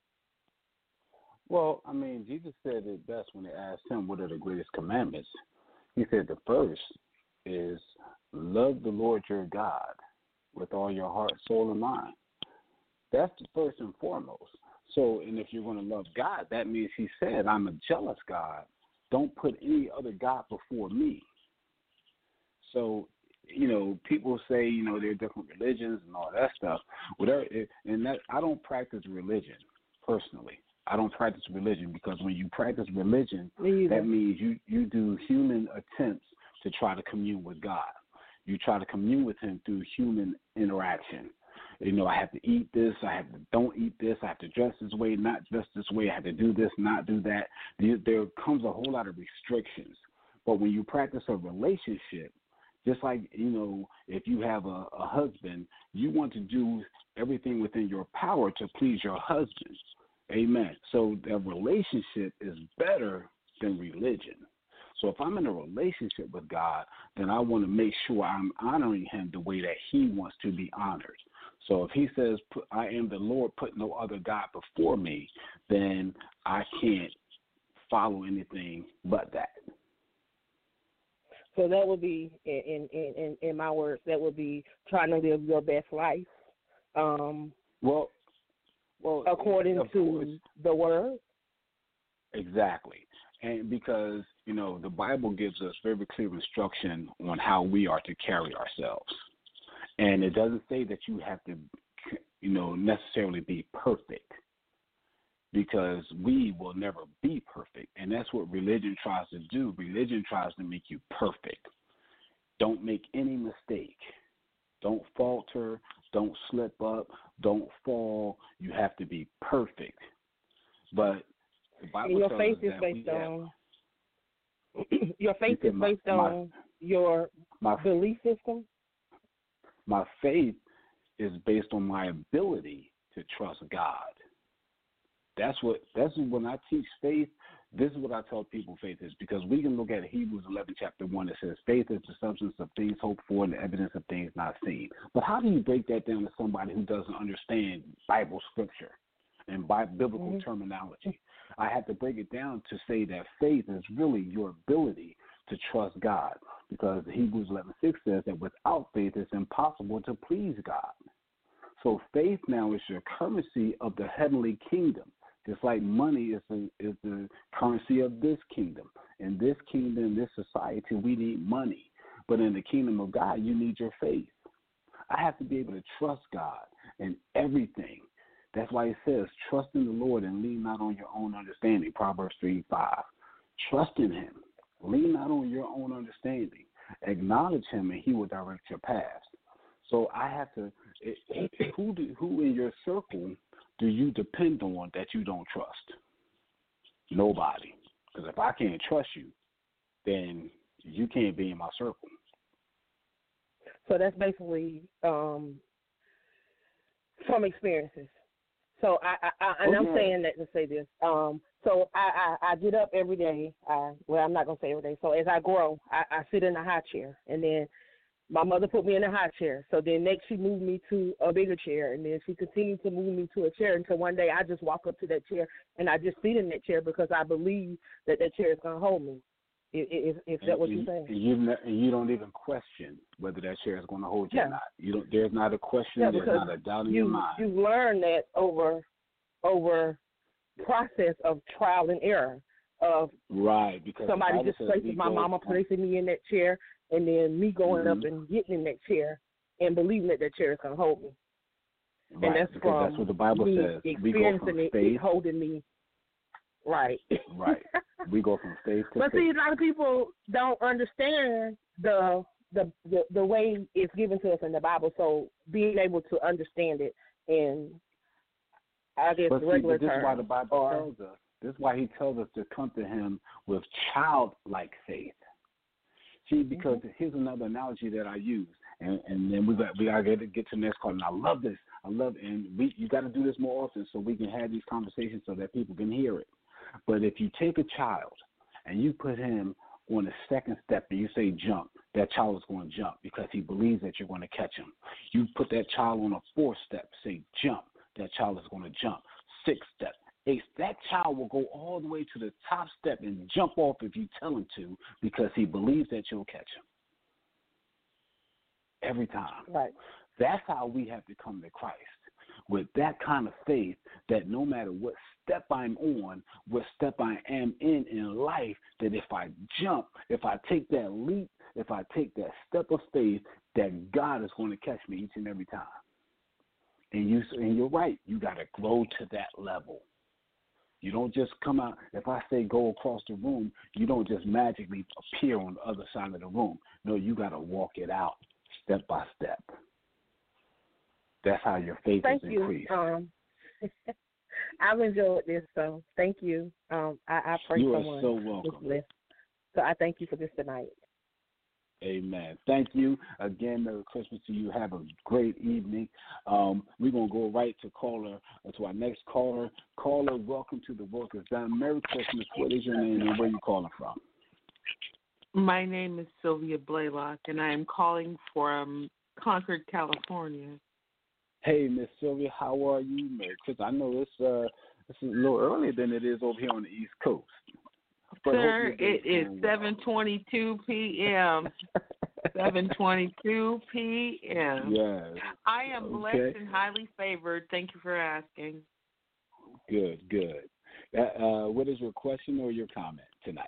Well, I mean, Jesus said it best when they asked him, what are the greatest commandments? He said the first is love the Lord your God with all your heart, soul, and mind. That's the first and foremost. So, and if you're going to love God, that means he said, I'm a jealous God. Don't put any other God before me. So, you know, people say, you know, there are different religions and all that stuff. Whatever, and that I don't practice religion personally. I don't practice religion because when you practice religion, that means you, you do human attempts to try to commune with God. You try to commune with him through human interaction. You know, I have to eat this, I have to don't eat this, I have to dress this way, not dress this way, I have to do this, not do that. There comes a whole lot of restrictions. But when you practice a relationship, just like, you know, if you have a, a husband, you want to do everything within your power to please your husband. Amen. So the relationship is better than religion. So if I'm in a relationship with God, then I want to make sure I'm honoring him the way that he wants to be honored. So if he says, I am the Lord, put no other God before me, then I can't follow anything but that. So that would be, in in, in, in my words, that would be trying to live your best life. Um, well, well, according to course. the word. Exactly. And because, you know, the Bible gives us very clear instruction on how we are to carry ourselves. And it doesn't say that you have to, you know, necessarily be perfect, because we will never be perfect. And that's what religion tries to do. Religion tries to make you perfect. Don't make any mistake. Don't falter. Don't slip up. Don't fall. You have to be perfect. But the Bible and your tells faith us is that based we on your faith you is my, based my, on your my, belief system. My faith is based on my ability to trust God. That's what that's when I teach faith. This is what I tell people faith is, because we can look at Hebrews eleven, chapter one. It says faith is the substance of things hoped for and the evidence of things not seen. But how do you break that down to somebody who doesn't understand Bible scripture and by biblical mm-hmm. terminology? I have to break it down to say that faith is really your ability to trust God, because Hebrews eleven six says that without faith it's impossible to please God. So faith now is your currency of the heavenly kingdom. Just like money is the, is the currency of this kingdom. In this kingdom, in this society, we need money. But in the kingdom of God, you need your faith. I have to be able to trust God in everything. That's why it says, trust in the Lord and lean not on your own understanding, Proverbs three five. Trust in him. Lean not on your own understanding. Acknowledge him, and he will direct your paths. So I have to, it, it, who do, who in your circle do you depend on that you don't trust? Nobody. Because if I can't trust you, then you can't be in my circle. So that's basically um, from experiences. So I, I, I and okay. I'm saying that to say this. Um, so I, I, I get up every day. I, well, I'm not gonna say every day. So as I grow, I, I sit in a high chair, and then my mother put me in a high chair. So then next she moved me to a bigger chair, and then she continued to move me to a chair until one day I just walk up to that chair and I just sit in that chair because I believe that that chair is gonna hold me. Is, is that what you're saying? And you, and you don't even question whether that chair is going to hold you yeah. or not. You don't. There's not a question. Yeah, there's not a doubt in you, your mind. You learn that over over process of trial and error. Of right, because somebody just places my mama placing me in that chair, and then me going mm-hmm. up and getting in that chair and believing that that chair is going to hold me. Right, and that's because from that's what the Bible me says. We go from it, faith, it holding me. Right. Right. We go from faith to but faith. see, a lot of people don't understand the, the the the way it's given to us in the Bible. So being able to understand it in, I guess, but see, regular but this terms. is why the Bible or, tells us. This is why He tells us to come to Him with childlike faith. See, because mm-hmm. here's another analogy that I use, and, and then we got we gotta get, get to the next part. And I love this. I love, and we you got to do this more often so we can have these conversations so that people can hear it. But if you take a child and you put him on the second step and you say jump, that child is going to jump because he believes that you're going to catch him. You put that child on a fourth step, say jump, that child is going to jump. Sixth step, eighth, that child will go all the way to the top step and jump off if you tell him to because he believes that you'll catch him. Every time. Right. That's how we have to come to Christ, with that kind of faith that no matter what step I'm on, what step I am in in life, that if I jump, if I take that leap, if I take that step of faith, that God is going to catch me each and every time. And, you, and you're right. You got to grow to that level. You don't just come out. If I say go across the room, you don't just magically appear on the other side of the room. No, you got to walk it out step by step. That's how your faith Thank is you. increased. Um, I've enjoyed this, so thank you. Um, I, I pray you are someone so was welcome. blessed. So I thank you for this tonight. Amen. Thank you. Again, Merry Christmas to you. Have a great evening. Um, we're going to go right to caller, uh, to our next caller. Caller, welcome to the Work Is Done. Merry Christmas. What is your name and where are you calling from? My name is Sylvia Blaylock, and I am calling from Concord, California. Hey, Miss Sylvia, how are you? Merry Christmas. I know it's, uh, it's a little earlier than it is over here on the East Coast. But Sir, it is seven twenty-two p.m. seven twenty-two p.m. Yes. I am Okay. blessed and highly favored. Thank you for asking. Good, good. Uh, uh, what is your question or your comment tonight?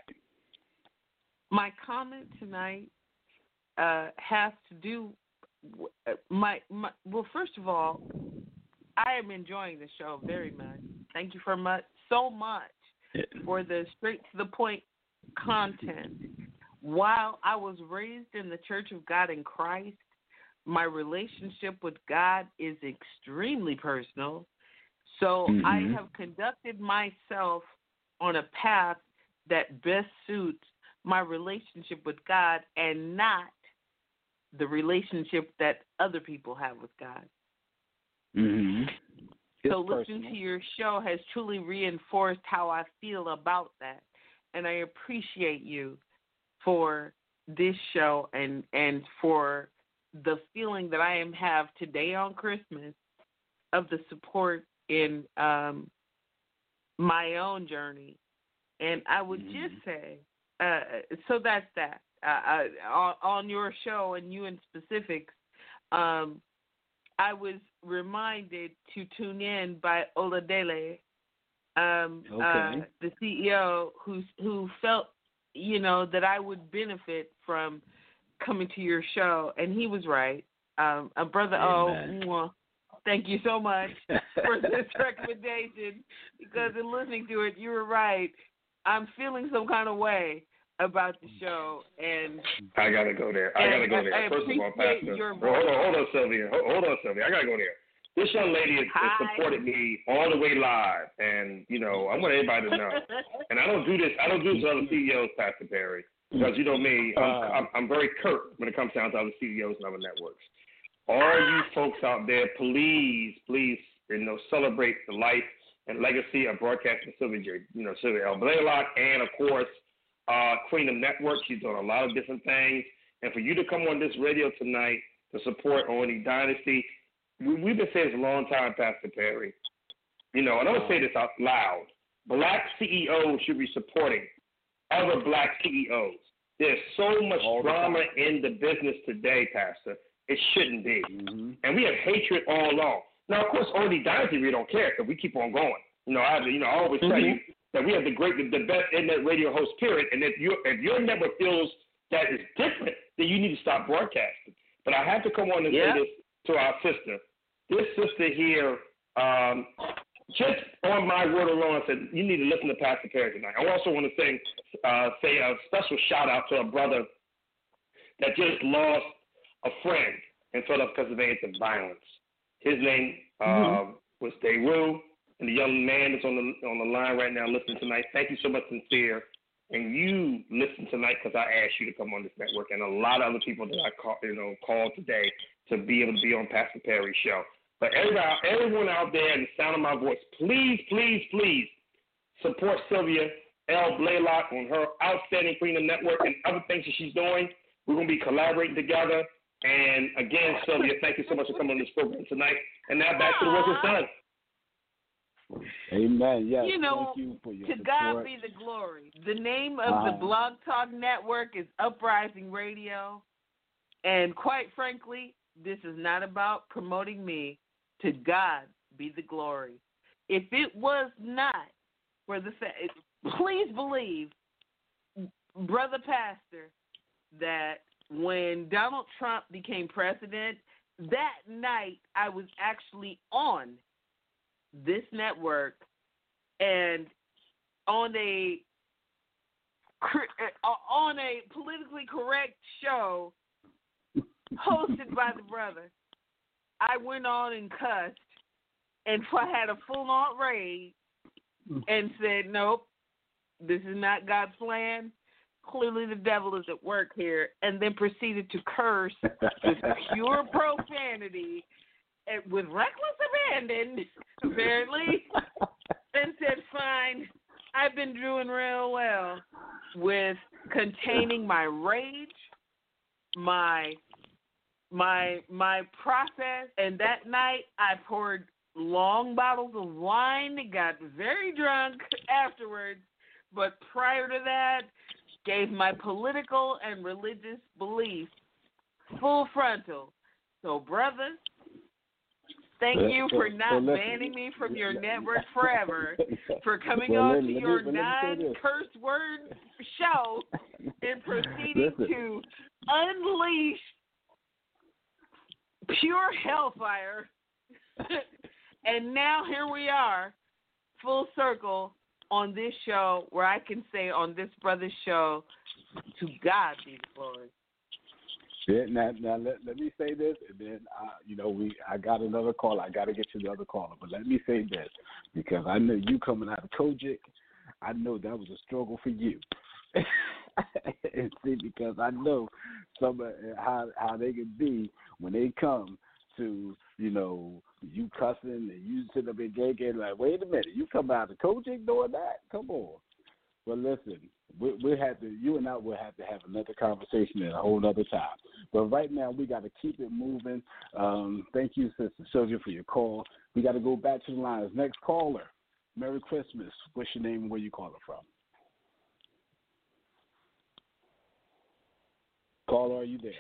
My comment tonight uh, has to do my, my well. First of all, I am enjoying the show very much. Thank you for much so much for the straight to the point content. While I was raised in the Church of God in Christ, my relationship with God is extremely personal. So mm-hmm. I have conducted myself on a path that best suits my relationship with God and not the relationship that other people have with God. Mm-hmm. So listening to your show has truly reinforced how I feel about that. And I appreciate you for this show and, and for the feeling that I am have today on Christmas of the support in um, my own journey. And I would mm-hmm. just say, uh, so that's that. Uh, on, on your show and you in specifics, um, I was reminded to tune in by Oladele, um, okay. uh, the C E O, who who felt, you know, that I would benefit from coming to your show, and he was right. Um, uh, Brother Amen. O, thank you so much for this recommendation, because in listening to it, you were right. I'm feeling some kind of way about the show, and I gotta go there. I gotta go there. I First of all, Pastor, your hold on, hold on, Sylvia. Hold, hold on, Sylvia. I gotta go there. This young lady has, has supported me all the way live, and you know I want everybody to know. And I don't do this. I don't do this to other C E Os, Pastor Perry, because you know me. I'm, uh, I'm, I'm very curt when it comes down to other C E Os and other networks. All you folks out there, please, please, you know, celebrate the life and legacy of broadcasting Sylvia J. You know, Sylvia L. Blaylock, and of course. Uh, Queendom Network. She's doing a lot of different things. And for you to come on this radio tonight to support Oni Dynasty, we, we've been saying this a long time, Pastor Perry. You know, and I don't say this out loud. Black C E Os should be supporting other black C E Os. There's so much all drama in the business today, Pastor. It shouldn't be. Mm-hmm. And we have hatred all along. Now, of course, Oni Dynasty, we don't care because we keep on going. You know, I, you know, I always mm-hmm. tell you, that we have the great, the best internet radio host, period. And if your if your network feels that is different, then you need to stop broadcasting. But I have to come on and yeah. say this to our sister. This sister here, um, just on my word alone, said you need to listen to Pastor Perry tonight. I also want to say uh, say a special shout out to a brother that just lost a friend in Philadelphia, Pennsylvania to violence. His name uh, mm-hmm. was Daewoo. And the young man that's on the on the line right now listening tonight, thank you so much, Sincere. And you listen tonight because I asked you to come on this network, and a lot of other people that I call, you know, called today to be able to be on Pastor Perry's show. But everybody, everyone out there in the sound of my voice, please, please, please support Sylvia L. Blaylock on her outstanding Freedom Network and other things that she's doing. We're going to be collaborating together. And again, Sylvia, thank you so much for coming on this program tonight. And now back to the work is done. Amen. Yes. You know, thank you for your to support. God be the glory. The name of uh, the Blog Talk Network is Uprising Radio. And quite frankly, this is not about promoting me. To God be the glory. If it was not for the fact, please believe, Brother Pastor, that when Donald Trump became president, that night I was actually on this network and on a on a politically correct show hosted by the brother. I went on and cussed and I had a full-on rage and said, nope, this is not God's plan. Clearly the devil is at work here, and then proceeded to curse with pure profanity and with reckless abandon, apparently, and said, fine, I've been doing real well with containing my rage, my my my process, and that night I poured long bottles of wine, got very drunk afterwards, but prior to that, gave my political and religious beliefs full frontal. So, brother, thank you for not well, banning me from your network forever, for coming well, on let, to let your me, non-curse word show and proceeding listen. to unleash pure hellfire. And now here we are, full circle, on this show where I can say on this brother's show, to God be the glory. Yeah, now, now let, let me say this, and then uh, you know we I got another call. I got to get you the other caller, but let me say this because I know you coming out of Kojic. I know that was a struggle for you. And see, because I know some of how how they can be when they come to, you know, you cussing and you sitting up in gay gay like, wait a minute, you come out of Kojic doing that? Come on. Well, listen, we we have to. You and I will have to have another conversation at a whole other time. But right now, we got to keep it moving. Um, thank you, Sister Sylvia, for your call. We got to go back to the lines. Next caller. Merry Christmas. What's your name and where you calling from? Caller, are you there?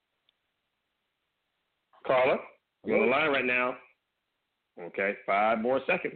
Caller, you're on the line right now. Okay, five more seconds.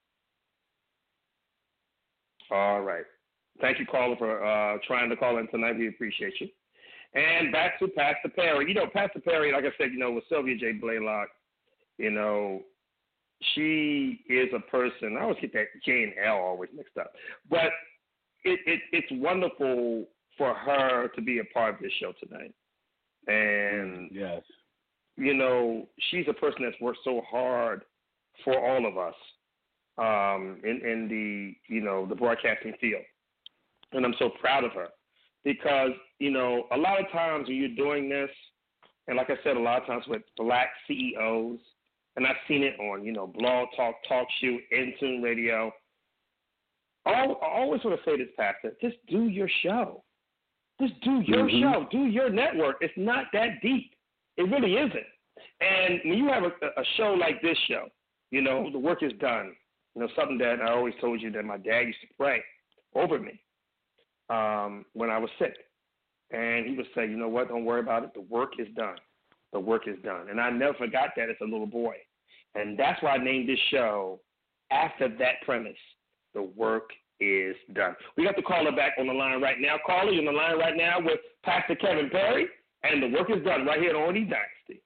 All right. Thank you, caller, for uh, trying to call in tonight. We appreciate you. And back to Pastor Perry. You know, Pastor Perry, like I said, you know, with Sylvia J. Blaylock, you know, she is a person. I always get that J and L always mixed up. But it, it, it's wonderful for her to be a part of this show tonight. And, yes, you know, she's a person that's worked so hard for all of us um, in, in the, you know, the broadcasting field. And I'm so proud of her because, you know, a lot of times when you're doing this, and like I said, a lot of times with black C E Os, and I've seen it on, you know, Blog Talk, Talk Show, Intune Radio. I always want to say this, Pastor, just do your show. Just do your mm-hmm. show. Do your network. It's not that deep. It really isn't. And when you have a, a show like this show, you know, the work is done. You know, something that I always told you that my dad used to pray over me um, when I was sick. And he would say, you know what, don't worry about it. The work is done. The work is done. And I never forgot that as a little boy. And that's why I named this show after that premise. The work is done. We got the caller back on the line right now. Caller, you're on the line right now with Pastor Kevin Perry, and the work is done right here on O D Dynasty.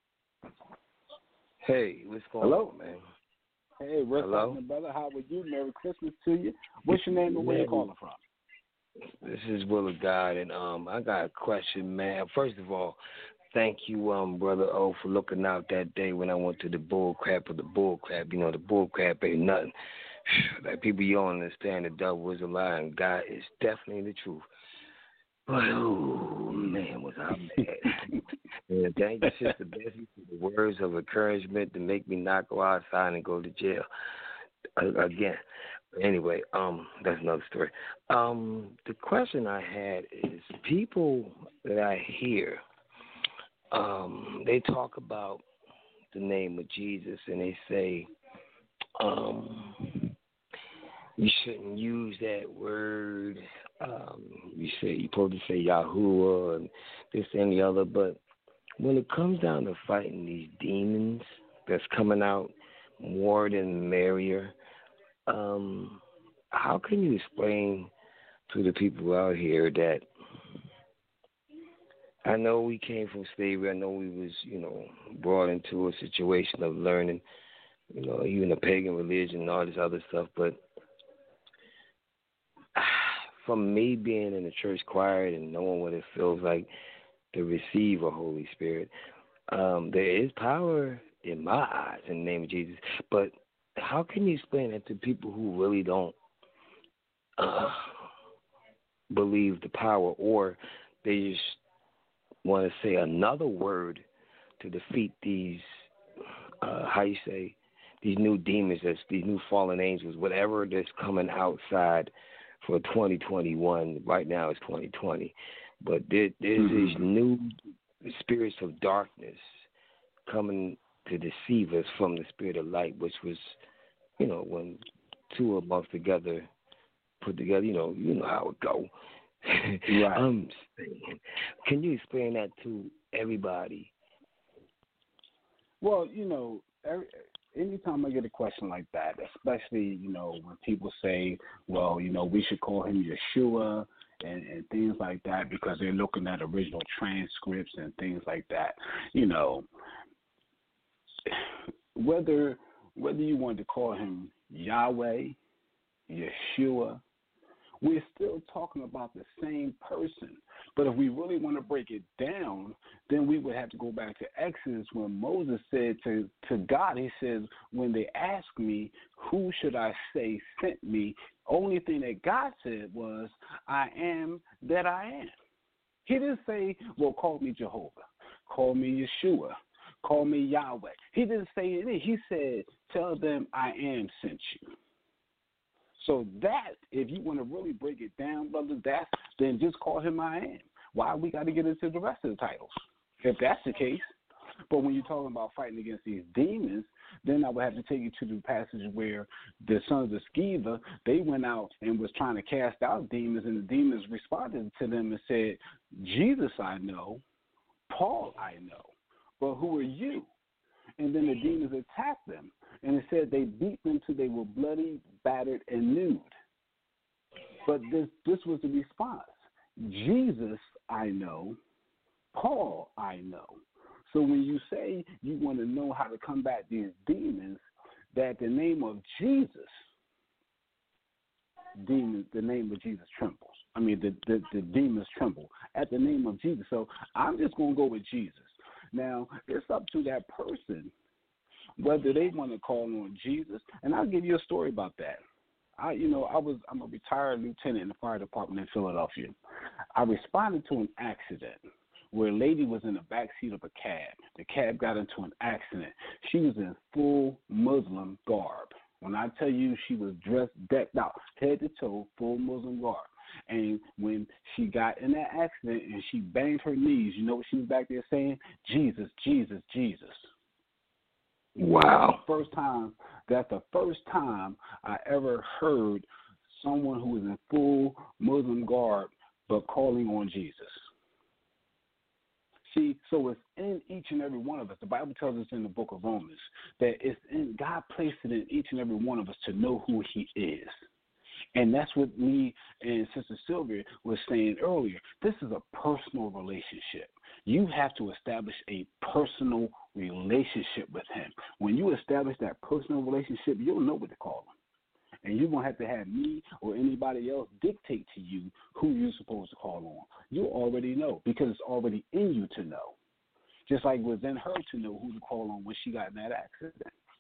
Hey, what's going Hello. on, man? Hey, what's Hello? happening, brother? How are you? Merry Christmas to you. What's your name and where you calling from? This is Will of God, and um, I got a question, man. First of all, thank you, um, Brother O, for looking out that day when I went to the bull crap of the bull crap. You know, the bull crap ain't nothing. Like people, you don't understand the devil is a lie and God is definitely the truth. But, oh, man, was I mad. And thank you, Sister Bessie, for the words of encouragement to make me not go outside and go to jail uh, again. Anyway, um, that's another story. Um, the question I had is people that I hear, um, they talk about the name of Jesus and they say, um, you shouldn't use that word. Um, you say you're supposed to say Yahuwah and this and the other, but when it comes down to fighting these demons that's coming out more than merrier, um, how can you explain to the people out here that I know we came from slavery, I know we was, you know, brought into a situation of learning, you know, even a pagan religion and all this other stuff, but from me being in the church choir and knowing what it feels like to receive a Holy Spirit, um, there is power in my eyes in the name of Jesus, but how can you explain that to people who really don't uh, believe the power, or they just want to say another word to defeat these, uh, how you say, these new demons, that's these new fallen angels, whatever that's coming outside for twenty twenty-one. Right now it's twenty twenty. But there, there's mm-hmm. these new spirits of darkness coming to deceive us from the spirit of light, which was, you know, when two of us together, put together, you know, you know how it go. Right. I'm saying, can you explain that to everybody? Well, you know, every, anytime I get a question like that, especially, you know, when people say, well, you know, we should call him Yeshua and, and things like that because they're looking at original transcripts and things like that, you know, whether whether you want to call him Yahweh, Yeshua, we're still talking about the same person. But if we really want to break it down, then we would have to go back to Exodus when Moses said to, to God, he says, when they ask me, who should I say sent me, only thing that God said was, I am that I am. He didn't say, well, call me Jehovah, call me Yeshua, call me Yahweh. He didn't say anything. He said, tell them I am sent you. So that, if you want to really break it down, brother, that's, then just call him I am. Why we got to get into the rest of the titles, if that's the case? But when you're talking about fighting against these demons, then I would have to take you to the passage where the sons of Sceva, they went out and was trying to cast out demons, and the demons responded to them and said, Jesus I know, Paul I know, but who are you? And then the demons attacked them. And it said they beat them till they were bloody, battered, and nude. But this this was the response. Jesus, I know. Paul, I know. So when you say you want to know how to combat these demons, that the name of Jesus, demons, the name of Jesus trembles. I mean, the, the, the demons tremble at the name of Jesus. So I'm just going to go with Jesus. Now, it's up to that person whether they want to call on Jesus, and I'll give you a story about that. I, you know, I was I'm a retired lieutenant in the fire department in Philadelphia. I responded to an accident where a lady was in the back seat of a cab. The cab got into an accident. She was in full Muslim garb. When I tell you she was dressed, decked out, head to toe, full Muslim garb. And when she got in that accident and she banged her knees, you know what she was back there saying? Jesus, Jesus, Jesus. Wow. First time, that's the first time I ever heard someone who was in full Muslim garb but calling on Jesus. See, so it's in each and every one of us. The Bible tells us in the book of Romans that it's in, God placed it in each and every one of us to know who he is. And that's what me and Sister Sylvia was saying earlier. This is a personal relationship. You have to establish a personal relationship with him. When you establish that personal relationship, you'll know what to call him. And you won't have to have me or anybody else dictate to you who you're supposed to call on. You already know because it's already in you to know. Just like it was in her to know who to call on when she got in that accident.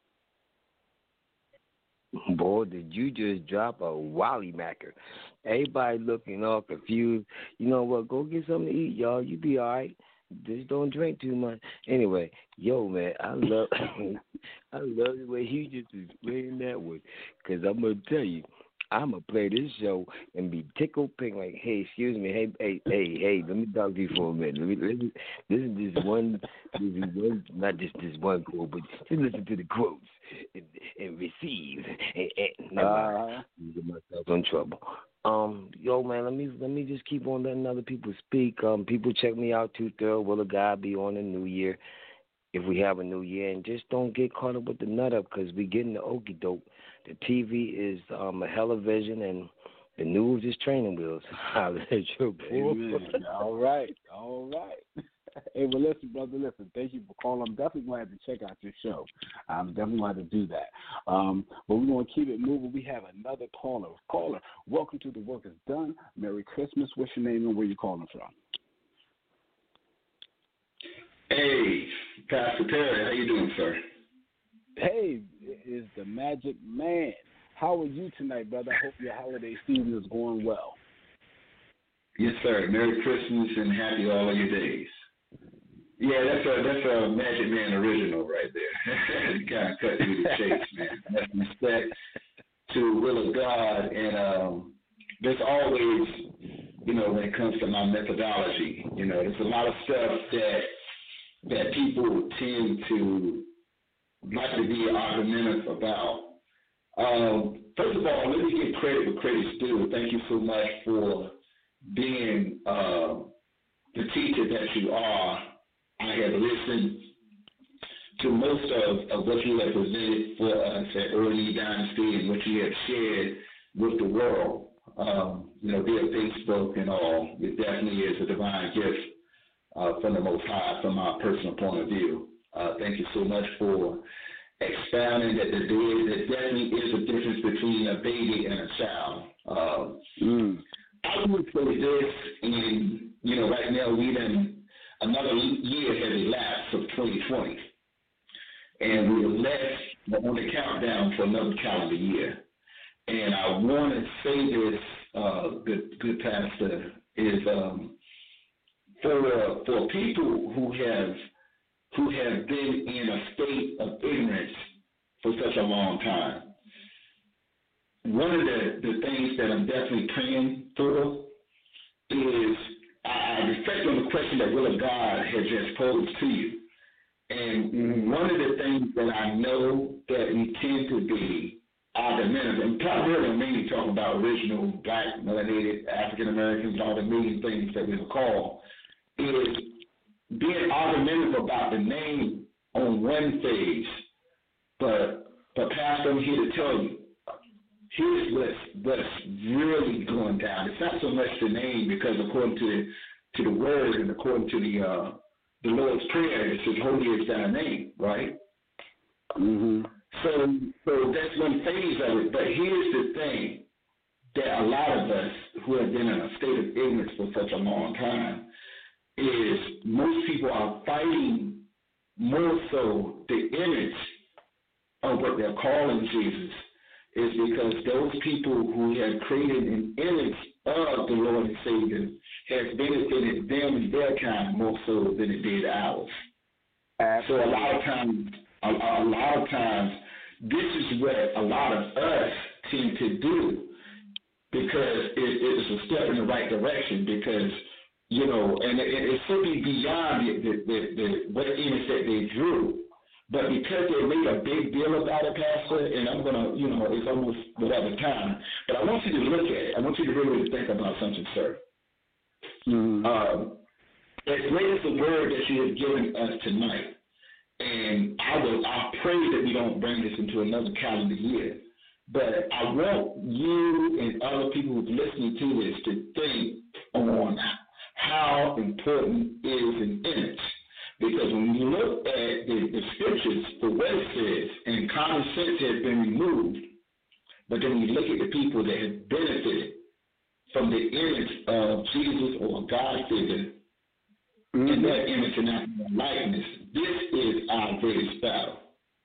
Boy, did you just drop a wally macker. Everybody looking all confused. You know what? Go get something to eat, y'all. You be all right. Just don't drink too much. Anyway, yo, man, I love I love the way he just explained that one. Because I'm going to tell you, I'ma play this show and be tickled pink. Like, hey, excuse me, hey, hey, hey, hey, let me talk to you for a minute. Let me, let me listen to this one, this is one, not just this one quote, but just listen to the quotes and, and receive. And, and never mind, get myself in trouble. Um, yo, man, let me let me just keep on letting other people speak. Um, people check me out too. Thorough Will of God be on the New Year, if we have a New Year, and just don't get caught up with the nut up because we getting the okie doke. The T V is um a television, and the news is training wheels. Amen. All right, all right. Hey, well, listen, brother, listen, thank you for calling. I'm definitely going to have to check out your show. I'm definitely going to have to do that. Um, but we're going to keep it moving. We have another caller. Caller, welcome to The Work Is Done. Merry Christmas. What's your name and where you calling from? Hey, Pastor Perry, how you doing, sir? Hey, it is the Magic Man. How are you tonight, brother? I hope your holiday season is going well. Yes, sir. Merry Christmas and happy all of your days. Yeah, that's a that's a Magic Man original right there. You kind of cut through the chase, man. That's respect to Will of God, and um, there's always, you know, when it comes to my methodology, you know, there's a lot of stuff that that people tend to like to be argumentative about. Um, first of all, let me give credit where credit's due. Thank you so much for being uh, the teacher that you are. I have listened to most of, of what you have presented for us at Early Dynasty and what you have shared with the world, um, you know, via Facebook and all. It definitely is a divine gift uh, from the Most High, from my personal point of view. Uh, thank you so much for expounding that there, there definitely is a difference between a baby and a child. Uh, mm. I would say this, and, you know, right now we've been another year has elapsed of twenty twenty, and we're less on the countdown for another calendar year. And I want to say this, uh, good, good pastor, is um, for for people who have who have been in a state of ignorance for such a long time. One of the, the things that I'm definitely praying for is I reflect on the question that Will of God has just posed to you. And one of the things that I know that we tend to be argumentative, and probably mainly talking about original black, melanated, African Americans, and all the million things that we call, is being argumentative about the name on one phase. But, but Pastor, I'm here to tell you, here's what's, what's really going down. It's not so much the name, because according to the, to the word and according to the uh, the Lord's Prayer, it says, holy is thy name, right? Mm-hmm. So, so that's one phase of it. But here's the thing that a lot of us who have been in a state of ignorance for such a long time is most people are fighting more so the image of what they're calling Jesus, is because those people who have created an image of the Lord and Savior has benefited them and their kind more so than it did ours. Absolutely. So a lot of times, a, a lot of times, this is what a lot of us tend to do, because it, it's a step in the right direction. Because, you know, and it, it should be beyond the, the, the, the what image that they drew. But because they made a big deal about it, Pastor, and I'm going to, you know, it's almost whatever time, but I want you to look at it. I want you to really think about something, sir. Mm-hmm. Um, as great as the word that you have given us tonight, and I will, I pray that we don't bring this into another calendar year, but I want you and other people who's listening to this to think on how important is an image. Because when you look at the, the scriptures, for what it says, and common sense has been removed, but then you look at the people that have benefited from the image of Jesus or God figure, mm-hmm. and that image and that likeness, this is our greatest battle.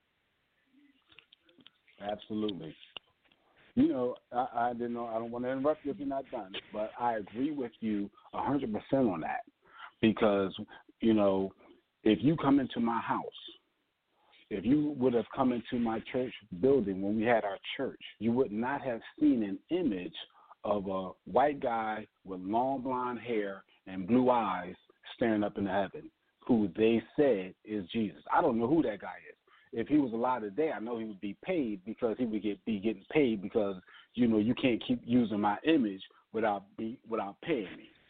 Absolutely. You know, I, I didn't know. I don't want to interrupt you if you're not done, but I agree with you a hundred percent on that, because you know, if you come into my house if you would have come into my church building when we had our church, you would not have seen an image of a white guy with long blonde hair and blue eyes staring up in heaven, who they said is Jesus. I don't know who that guy is. If he was alive today, I know he would be paid because he would get be getting paid because, you know, you can't keep using my image without be without paying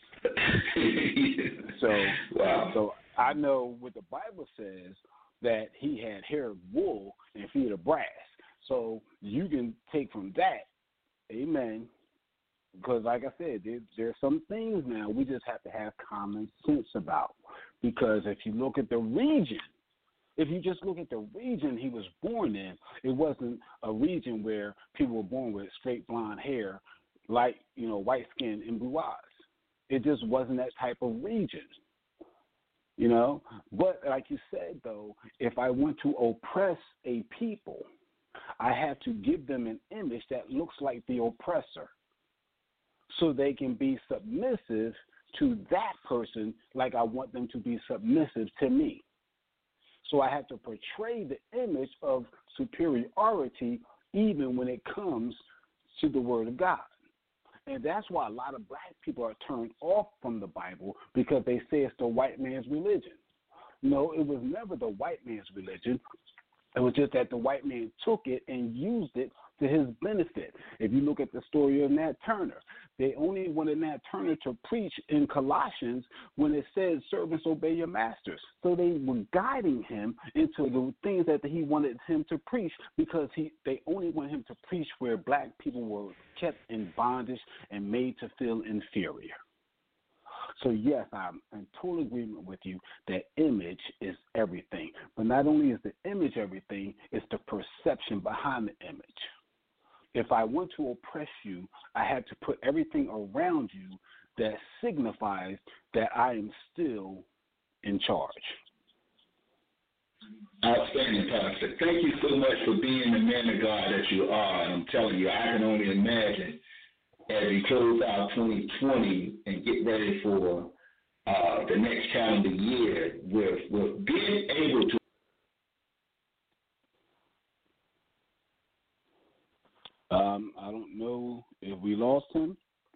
me. so wow. so I know what the Bible says, that he had hair of wool and feet of brass. So you can take from that, amen, because like I said, there, there's some things now we just have to have common sense about. Because if you look at the region, if you just look at the region he was born in, it wasn't a region where people were born with straight blonde hair, light, you know, white skin and blue eyes. It just wasn't that type of region. You know, but like you said, though, if I want to oppress a people, I have to give them an image that looks like the oppressor so they can be submissive to that person like I want them to be submissive to me. So I have to portray the image of superiority even when it comes to the Word of God. And that's why a lot of black people are turned off from the Bible, because they say it's the white man's religion. No, it was never the white man's religion. It was just that the white man took it and used it to his benefit. If you look at the story of Nat Turner, they only wanted Nat Turner to preach in Colossians when it says, servants, obey your masters. So they were guiding him into the things that he wanted him to preach, because he they only wanted him to preach where black people were kept in bondage and made to feel inferior. So, yes, I'm in total agreement with you that image is everything. But not only is the image everything, it's the perception behind the image. If I want to oppress you, I have to put everything around you that signifies that I am still in charge. Outstanding, Pastor. Thank you so much for being the man of God that you are. And I'm telling you, I can only imagine as we close out twenty twenty and get ready for uh, the next calendar year, with, with being able to. Um, I don't know if we lost him.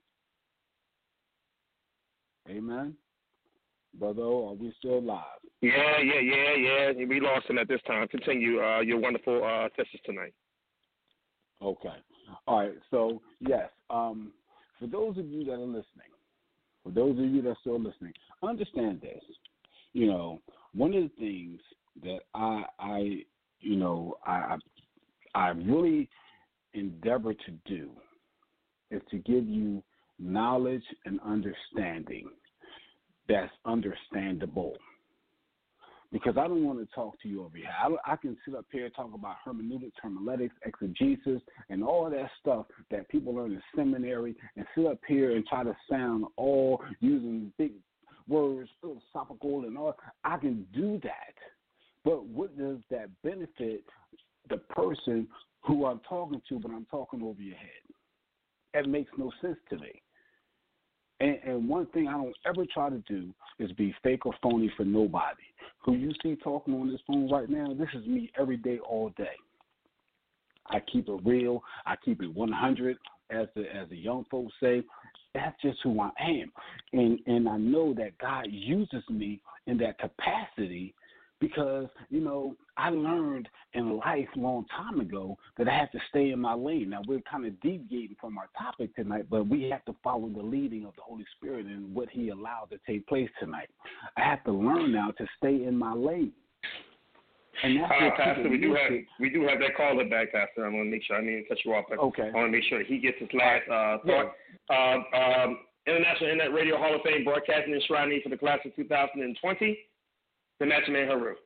Amen. Brother, are we still live? Yeah, yeah, yeah, yeah. We lost him at this time. Continue uh, your wonderful uh, thesis tonight. Okay. All right. So, yes, um, for those of you that are listening, for those of you that are still listening, understand this. You know, one of the things that I, I you know, I, I really endeavor to do is to give you knowledge and understanding that's understandable. Because I don't want to talk to you over here. I, I can sit up here and talk about hermeneutics, hermeneutics, exegesis, and all that stuff that people learn in seminary, and sit up here and try to sound all using big words, philosophical and all. I can do that. But what does that benefit the person who I'm talking to, but I'm talking over your head? That makes no sense to me. And, and one thing I don't ever try to do is be fake or phony for nobody. Who you see talking on this phone right now, this is me every day, all day. I keep it real. I keep it one hundred, as the as the young folks say. That's just who I am. And and I know that God uses me in that capacity, because, you know, I learned in life a long time ago that I have to stay in my lane. Now, we're kind of deviating from our topic tonight, but we have to follow the leading of the Holy Spirit and what he allowed to take place tonight. I have to learn now to stay in my lane. And that's uh, what Pastor, we do have we do have that caller back, Pastor. I want to make sure I need to cut you off. But okay. I want to make sure he gets his last uh, thought. Yeah. Uh, um, International Internet Radio Hall of Fame broadcasting enshrined for the class of two thousand twenty. The Match Man Haru.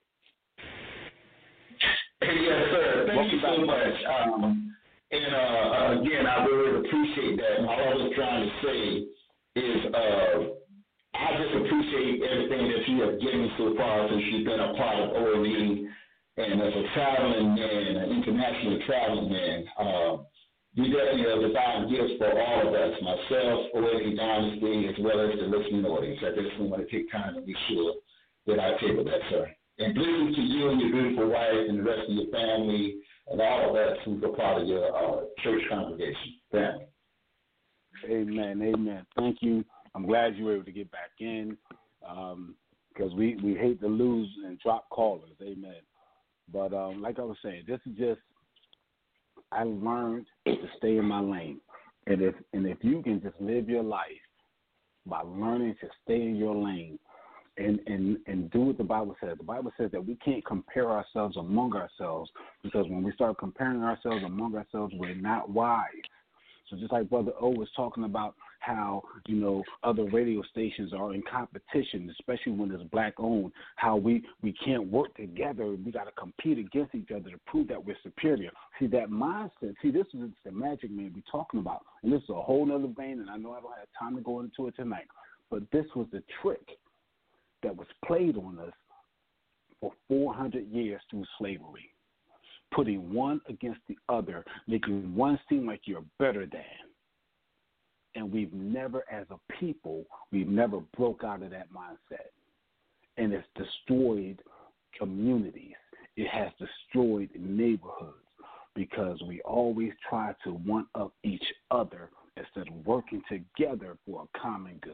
Yes, sir. Thank Welcome you so much. Um, and uh, again, I really appreciate that. All I was trying to say is uh, I just appreciate everything that you have given so far since you've been a part of O M E. And as a traveling man, an international traveling man, uh, you definitely are a divine gift for all of us, myself, O M E Dynasty, as well as the listening audience. I just want to take time to be sure that I table that, sir. And blessings to you and your beautiful wife and the rest of your family and all of that who's a part of your uh, church congregation family. Amen, amen. Thank you. I'm glad you were able to get back in because um, we, we hate to lose and drop callers. Amen. But um, like I was saying, this is just, I learned to stay in my lane. And if and if you can just live your life by learning to stay in your lane and, and, and do what the Bible says. The Bible says that we can't compare ourselves among ourselves because when we start comparing ourselves among ourselves, we're not wise. So just like Brother O was talking about how, you know, other radio stations are in competition, especially when it's black-owned, how we, we can't work together. We got to compete against each other to prove that we're superior. See, that mindset, see, this is the magic man we're talking about. And this is a whole other vein, and I know I don't have time to go into it tonight. But this was the trick that was played on us for four hundred years through slavery. Putting one against the other, making one seem like you're better than. And we've never, as a people, we've never broke out of that mindset. And it's destroyed communities. It has destroyed neighborhoods because we always try to one-up each other instead of working together for a common good.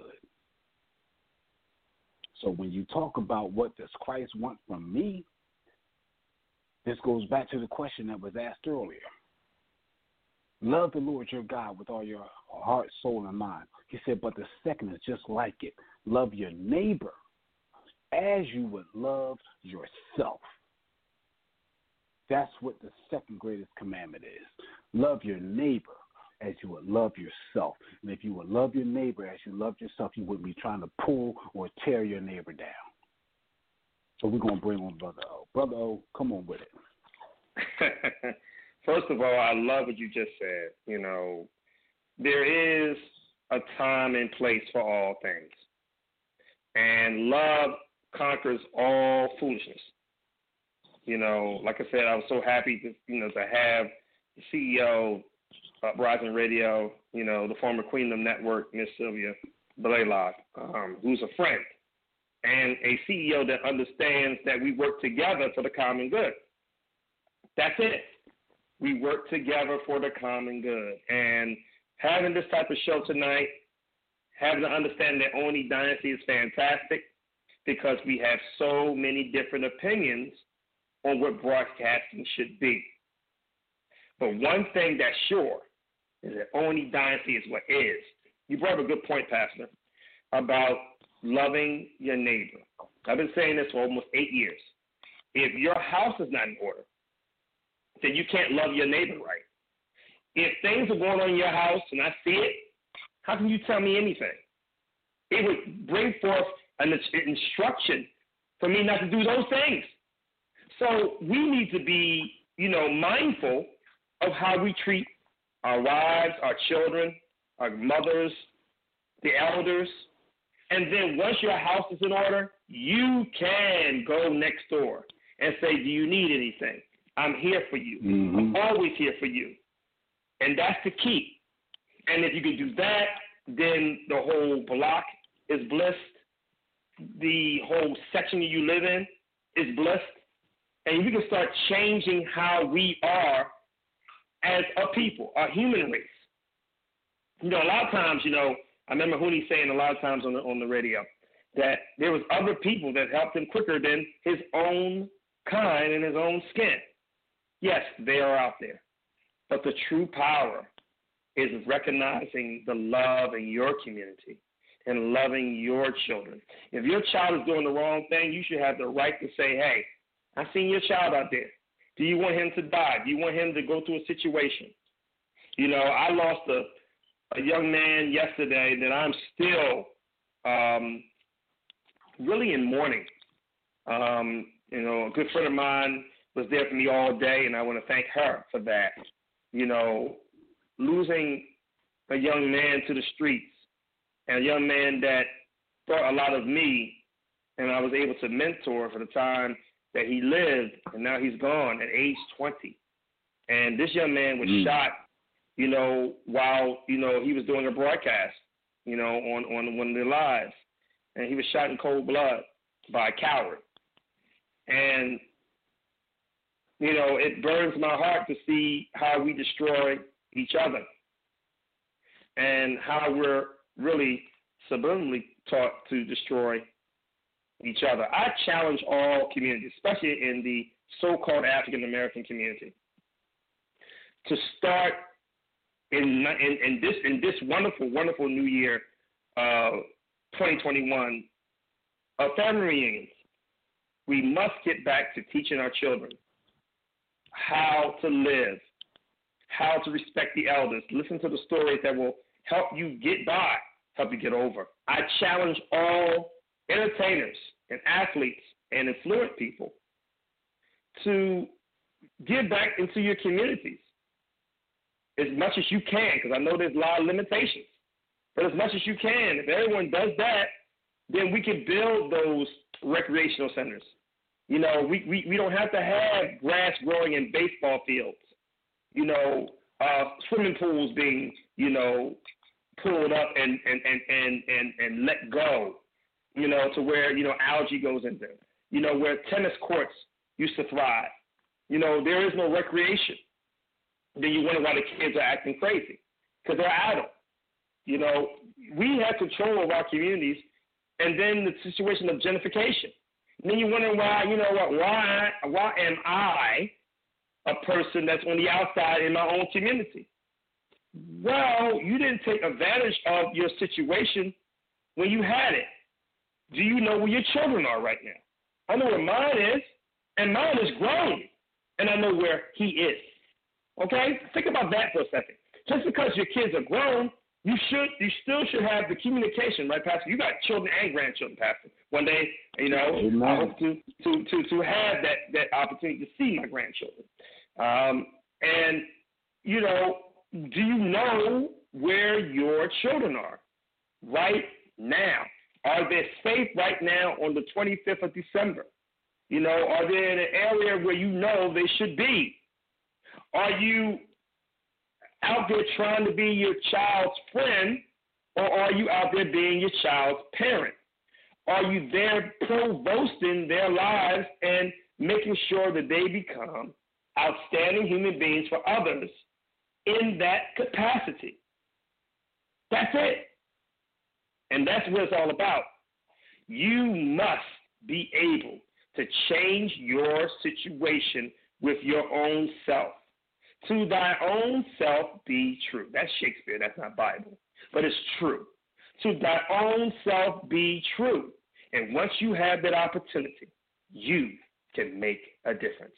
So when you talk about what does Christ want from me, this goes back to the question that was asked earlier. Love the Lord your God with all your heart, soul, and mind. He said, but the second is just like it. Love your neighbor as you would love yourself. That's what the second greatest commandment is. Love your neighbor as you would love yourself. And if you would love your neighbor as you love yourself, you wouldn't be trying to pull or tear your neighbor down. So we're going to bring on Brother O. Brother O, come on with it. First of all, I love what you just said. You know, there is a time and place for all things. And love conquers all foolishness. You know, like I said, I was so happy to, you know, to have the C E O of Verizon Radio, you know, the former Queen of Network, Miss Sylvia Blaylock, um, who's a friend. And a C E O that understands that we work together for the common good. That's it. We work together for the common good. And having this type of show tonight, having to understand that Oni Dynasty is fantastic because we have so many different opinions on what broadcasting should be. But one thing that's sure is that Oni Dynasty is what is. You brought up a good point, Pastor, about loving your neighbor. I've been saying this for almost eight years. If your house is not in order, then you can't love your neighbor right. If things are going on in your house and I see it, how can you tell me anything? It would bring forth an instruction for me not to do those things. So we need to be, you know, mindful of how we treat our wives, our children, our mothers, the elders. And then once your house is in order, you can go next door and say, do you need anything? I'm here for you. Mm-hmm. I'm always here for you. And that's the key. And if you can do that, then the whole block is blessed. The whole section that you live in is blessed. And we can start changing how we are as a people, a human race. You know, a lot of times, you know, I remember Hooney saying a lot of times on the, on the radio that there was other people that helped him quicker than his own kind and his own skin. Yes, they are out there. But the true power is recognizing the love in your community and loving your children. If your child is doing the wrong thing, you should have the right to say, hey, I've seen your child out there. Do you want him to die? Do you want him to go through a situation? You know, I lost a, a young man yesterday that I'm still um, really in mourning. Um, you know, a good friend of mine was there for me all day, and I want to thank her for that. You know, losing a young man to the streets and a young man that thought a lot of me and I was able to mentor for the time that he lived, and now he's gone at age twenty. And this young man was mm. shot, you know, while, you know, he was doing a broadcast, you know, on, on one of their lives. And he was shot in cold blood by a coward. And, you know, it burns my heart to see how we destroy each other and how we're really subliminally taught to destroy each other. I challenge all communities, especially in the so-called African American community, to start in, in, in this in this wonderful, wonderful new year, uh, twenty twenty-one, of family reunions. We must get back to teaching our children how to live, how to respect the elders, listen to the stories that will help you get by, help you get over. I challenge all entertainers and athletes and influent people to give back into your communities as much as you can, because I know there's a lot of limitations. But as much as you can, if everyone does that, then we can build those recreational centers. You know, we, we, we don't have to have grass growing in baseball fields, you know, uh, swimming pools being, you know, pulled up and, and, and, and, and, and let go, you know, to where, you know, algae goes in them, you know, where tennis courts used to thrive. You know, there is no recreation. Then you wonder why the kids are acting crazy, because they're idle. You know, we have control of our communities, and then the situation of gentrification. And then you wonder why, you know what, why, why am I a person that's on the outside in my own community? Well, you didn't take advantage of your situation when you had it. Do you know where your children are right now? I know where mine is, and mine is grown, and I know where he is. Okay? Think about that for a second. Just because your kids are grown, you should, you still should have the communication, right, Pastor? You got children and grandchildren, Pastor. One day, you know, Amen. I hope to, to, to, to have that, that opportunity to see my grandchildren. Um, and, you know, do you know where your children are right now? Are they safe right now on the twenty-fifth of December? You know, are they in an area where you know they should be? Are you out there trying to be your child's friend, or are you out there being your child's parent? Are you there provosting their lives and making sure that they become outstanding human beings for others in that capacity? That's it. And that's what it's all about. You must be able to change your situation with your own self. To thy own self be true. That's Shakespeare. That's not Bible. But it's true. To thy own self be true. And once you have that opportunity, you can make a difference.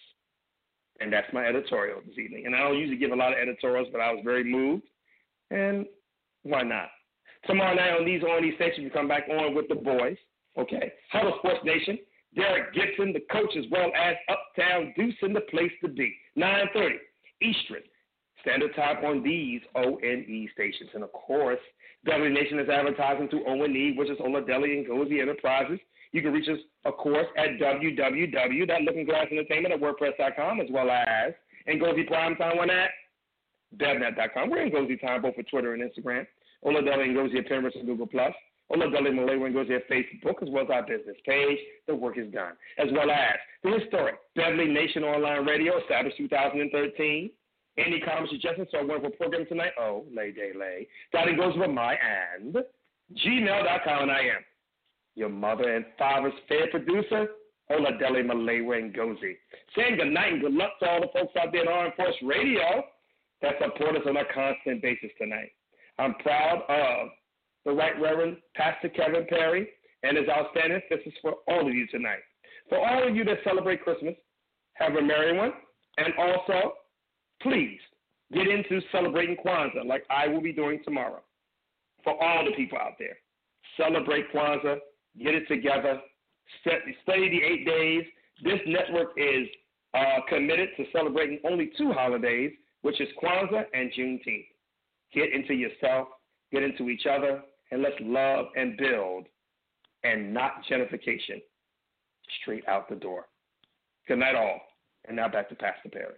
And that's my editorial this evening. And I don't usually give a lot of editorials, but I was very moved. And why not? Tomorrow night on these on these stations, we come back on with the boys. Okay. Huddle Sports Nation. Derek Gibson, the coach, as well as Uptown Deuce in the place to be. nine thirty. Eastern Standard Time on these O N E stations. And, of course, Beverly Nation is advertising through O N E, which is Oladeli and Ngozi Enterprises. You can reach us, of course, at w w w dot looking glass entertainment at wordpress dot com, as well as Ngozi Primetime one at devnet dot com. We're in Ngozi Time both for Twitter and Instagram. Oladeli and Ngozi at Pinterest and Google Plus. Oladeli Malewa and Ngozi at Facebook, as well as our business page. The work is done. As well as the historic Beverly Nation Online Radio, established two thousand thirteen. Any comments, suggestions for our wonderful program tonight? Oh, lay, day, lay. That goes with my and gmail dot com, and I am your mother and father's favorite producer, Oladeli Malewa and Ngozi. Saying good night and good luck to all the folks out there in Armed Force Radio that support us on a constant basis tonight. I'm proud of the Right Reverend Pastor Kevin Perry and his outstanding emphasis for all of you tonight. For all of you that celebrate Christmas, have a merry one. And also, please get into celebrating Kwanzaa like I will be doing tomorrow. For all the people out there, celebrate Kwanzaa, get it together, study the eight days. This network is uh, committed to celebrating only two holidays, which is Kwanzaa and Juneteenth. Get into yourself, get into each other, and let's love and build and not gentrification straight out the door. Good night, all. And now back to Pastor Perry.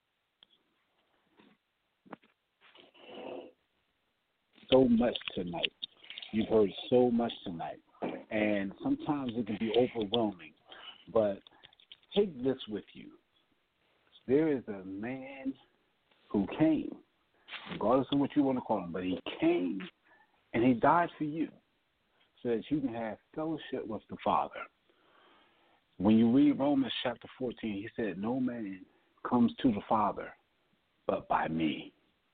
So much tonight. You've heard so much tonight. And sometimes it can be overwhelming. But take this with you. There is a man who came, regardless of what you want to call him, but he came and he died for you so that you can have fellowship with the Father. When you read Romans chapter fourteen, he said, no man comes to the Father but by me.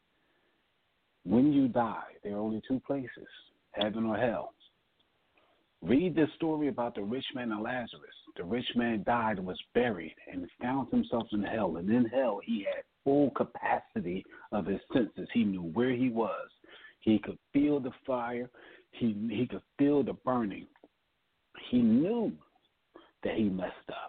When you die, there are only two places, heaven or hell. Read the story about the rich man and Lazarus. The rich man died and was buried and found himself in hell. And in hell, he had full capacity of his senses. He knew where he was. He could feel the fire. He, he could feel the burning. He knew that he messed up.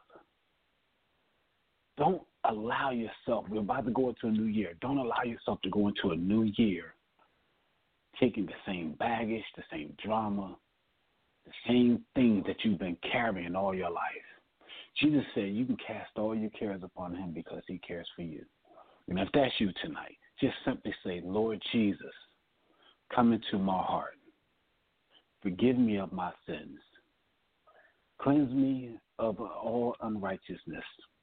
Don't allow yourself, we're about to go into a new year, don't allow yourself to go into a new year taking the same baggage, the same drama, the same things that you've been carrying all your life. Jesus said you can cast all your cares upon him because he cares for you. And if that's you tonight, just simply say, Lord Jesus, come into my heart. Forgive me of my sins. Cleanse me of all unrighteousness.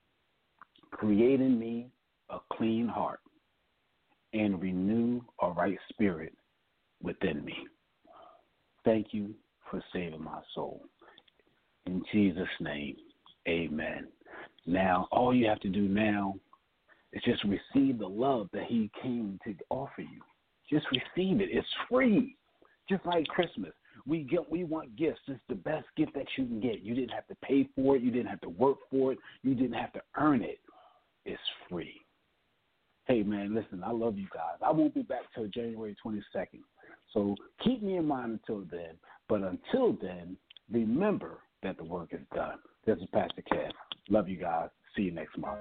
Create in me a clean heart and renew a right spirit within me. Thank you for saving my soul. In Jesus' name, amen. Now, all you have to do now is just receive the love that he came to offer you. Just receive it. It's free. Just like Christmas. We get, we want gifts. It's the best gift that you can get. You didn't have to pay for it. You didn't have to work for it. You didn't have to earn it. It's free. Hey, man, listen, I love you guys. I won't be back till January twenty-second. So keep me in mind until then. But until then, remember that the work is done. This is Pastor Kev. Love you guys. See you next month.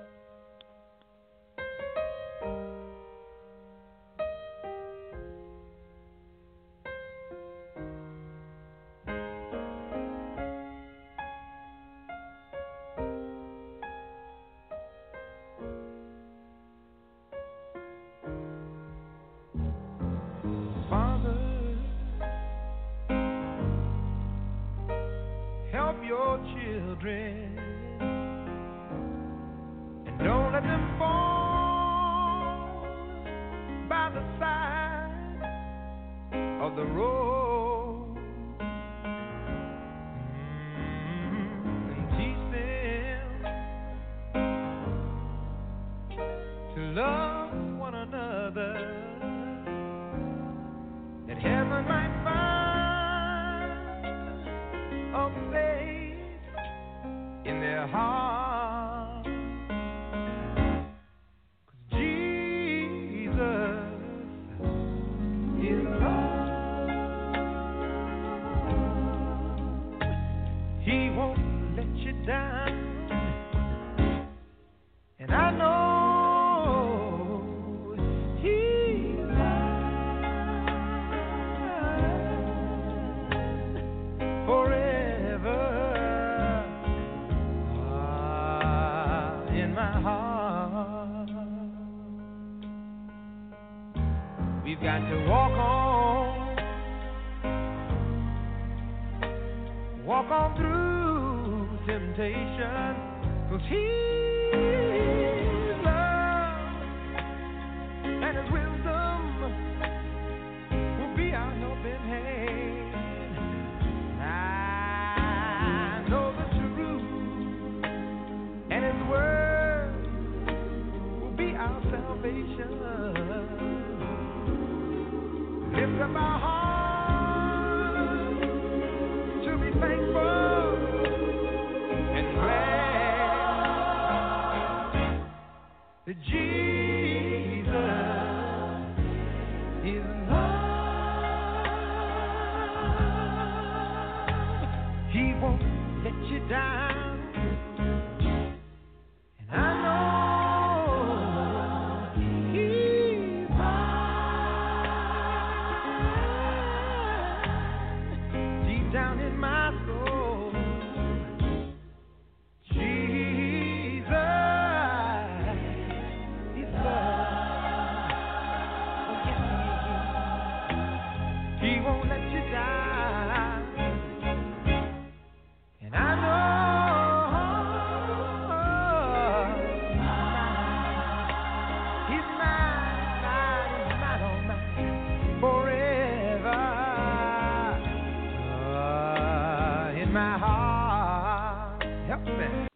my heart. Help me.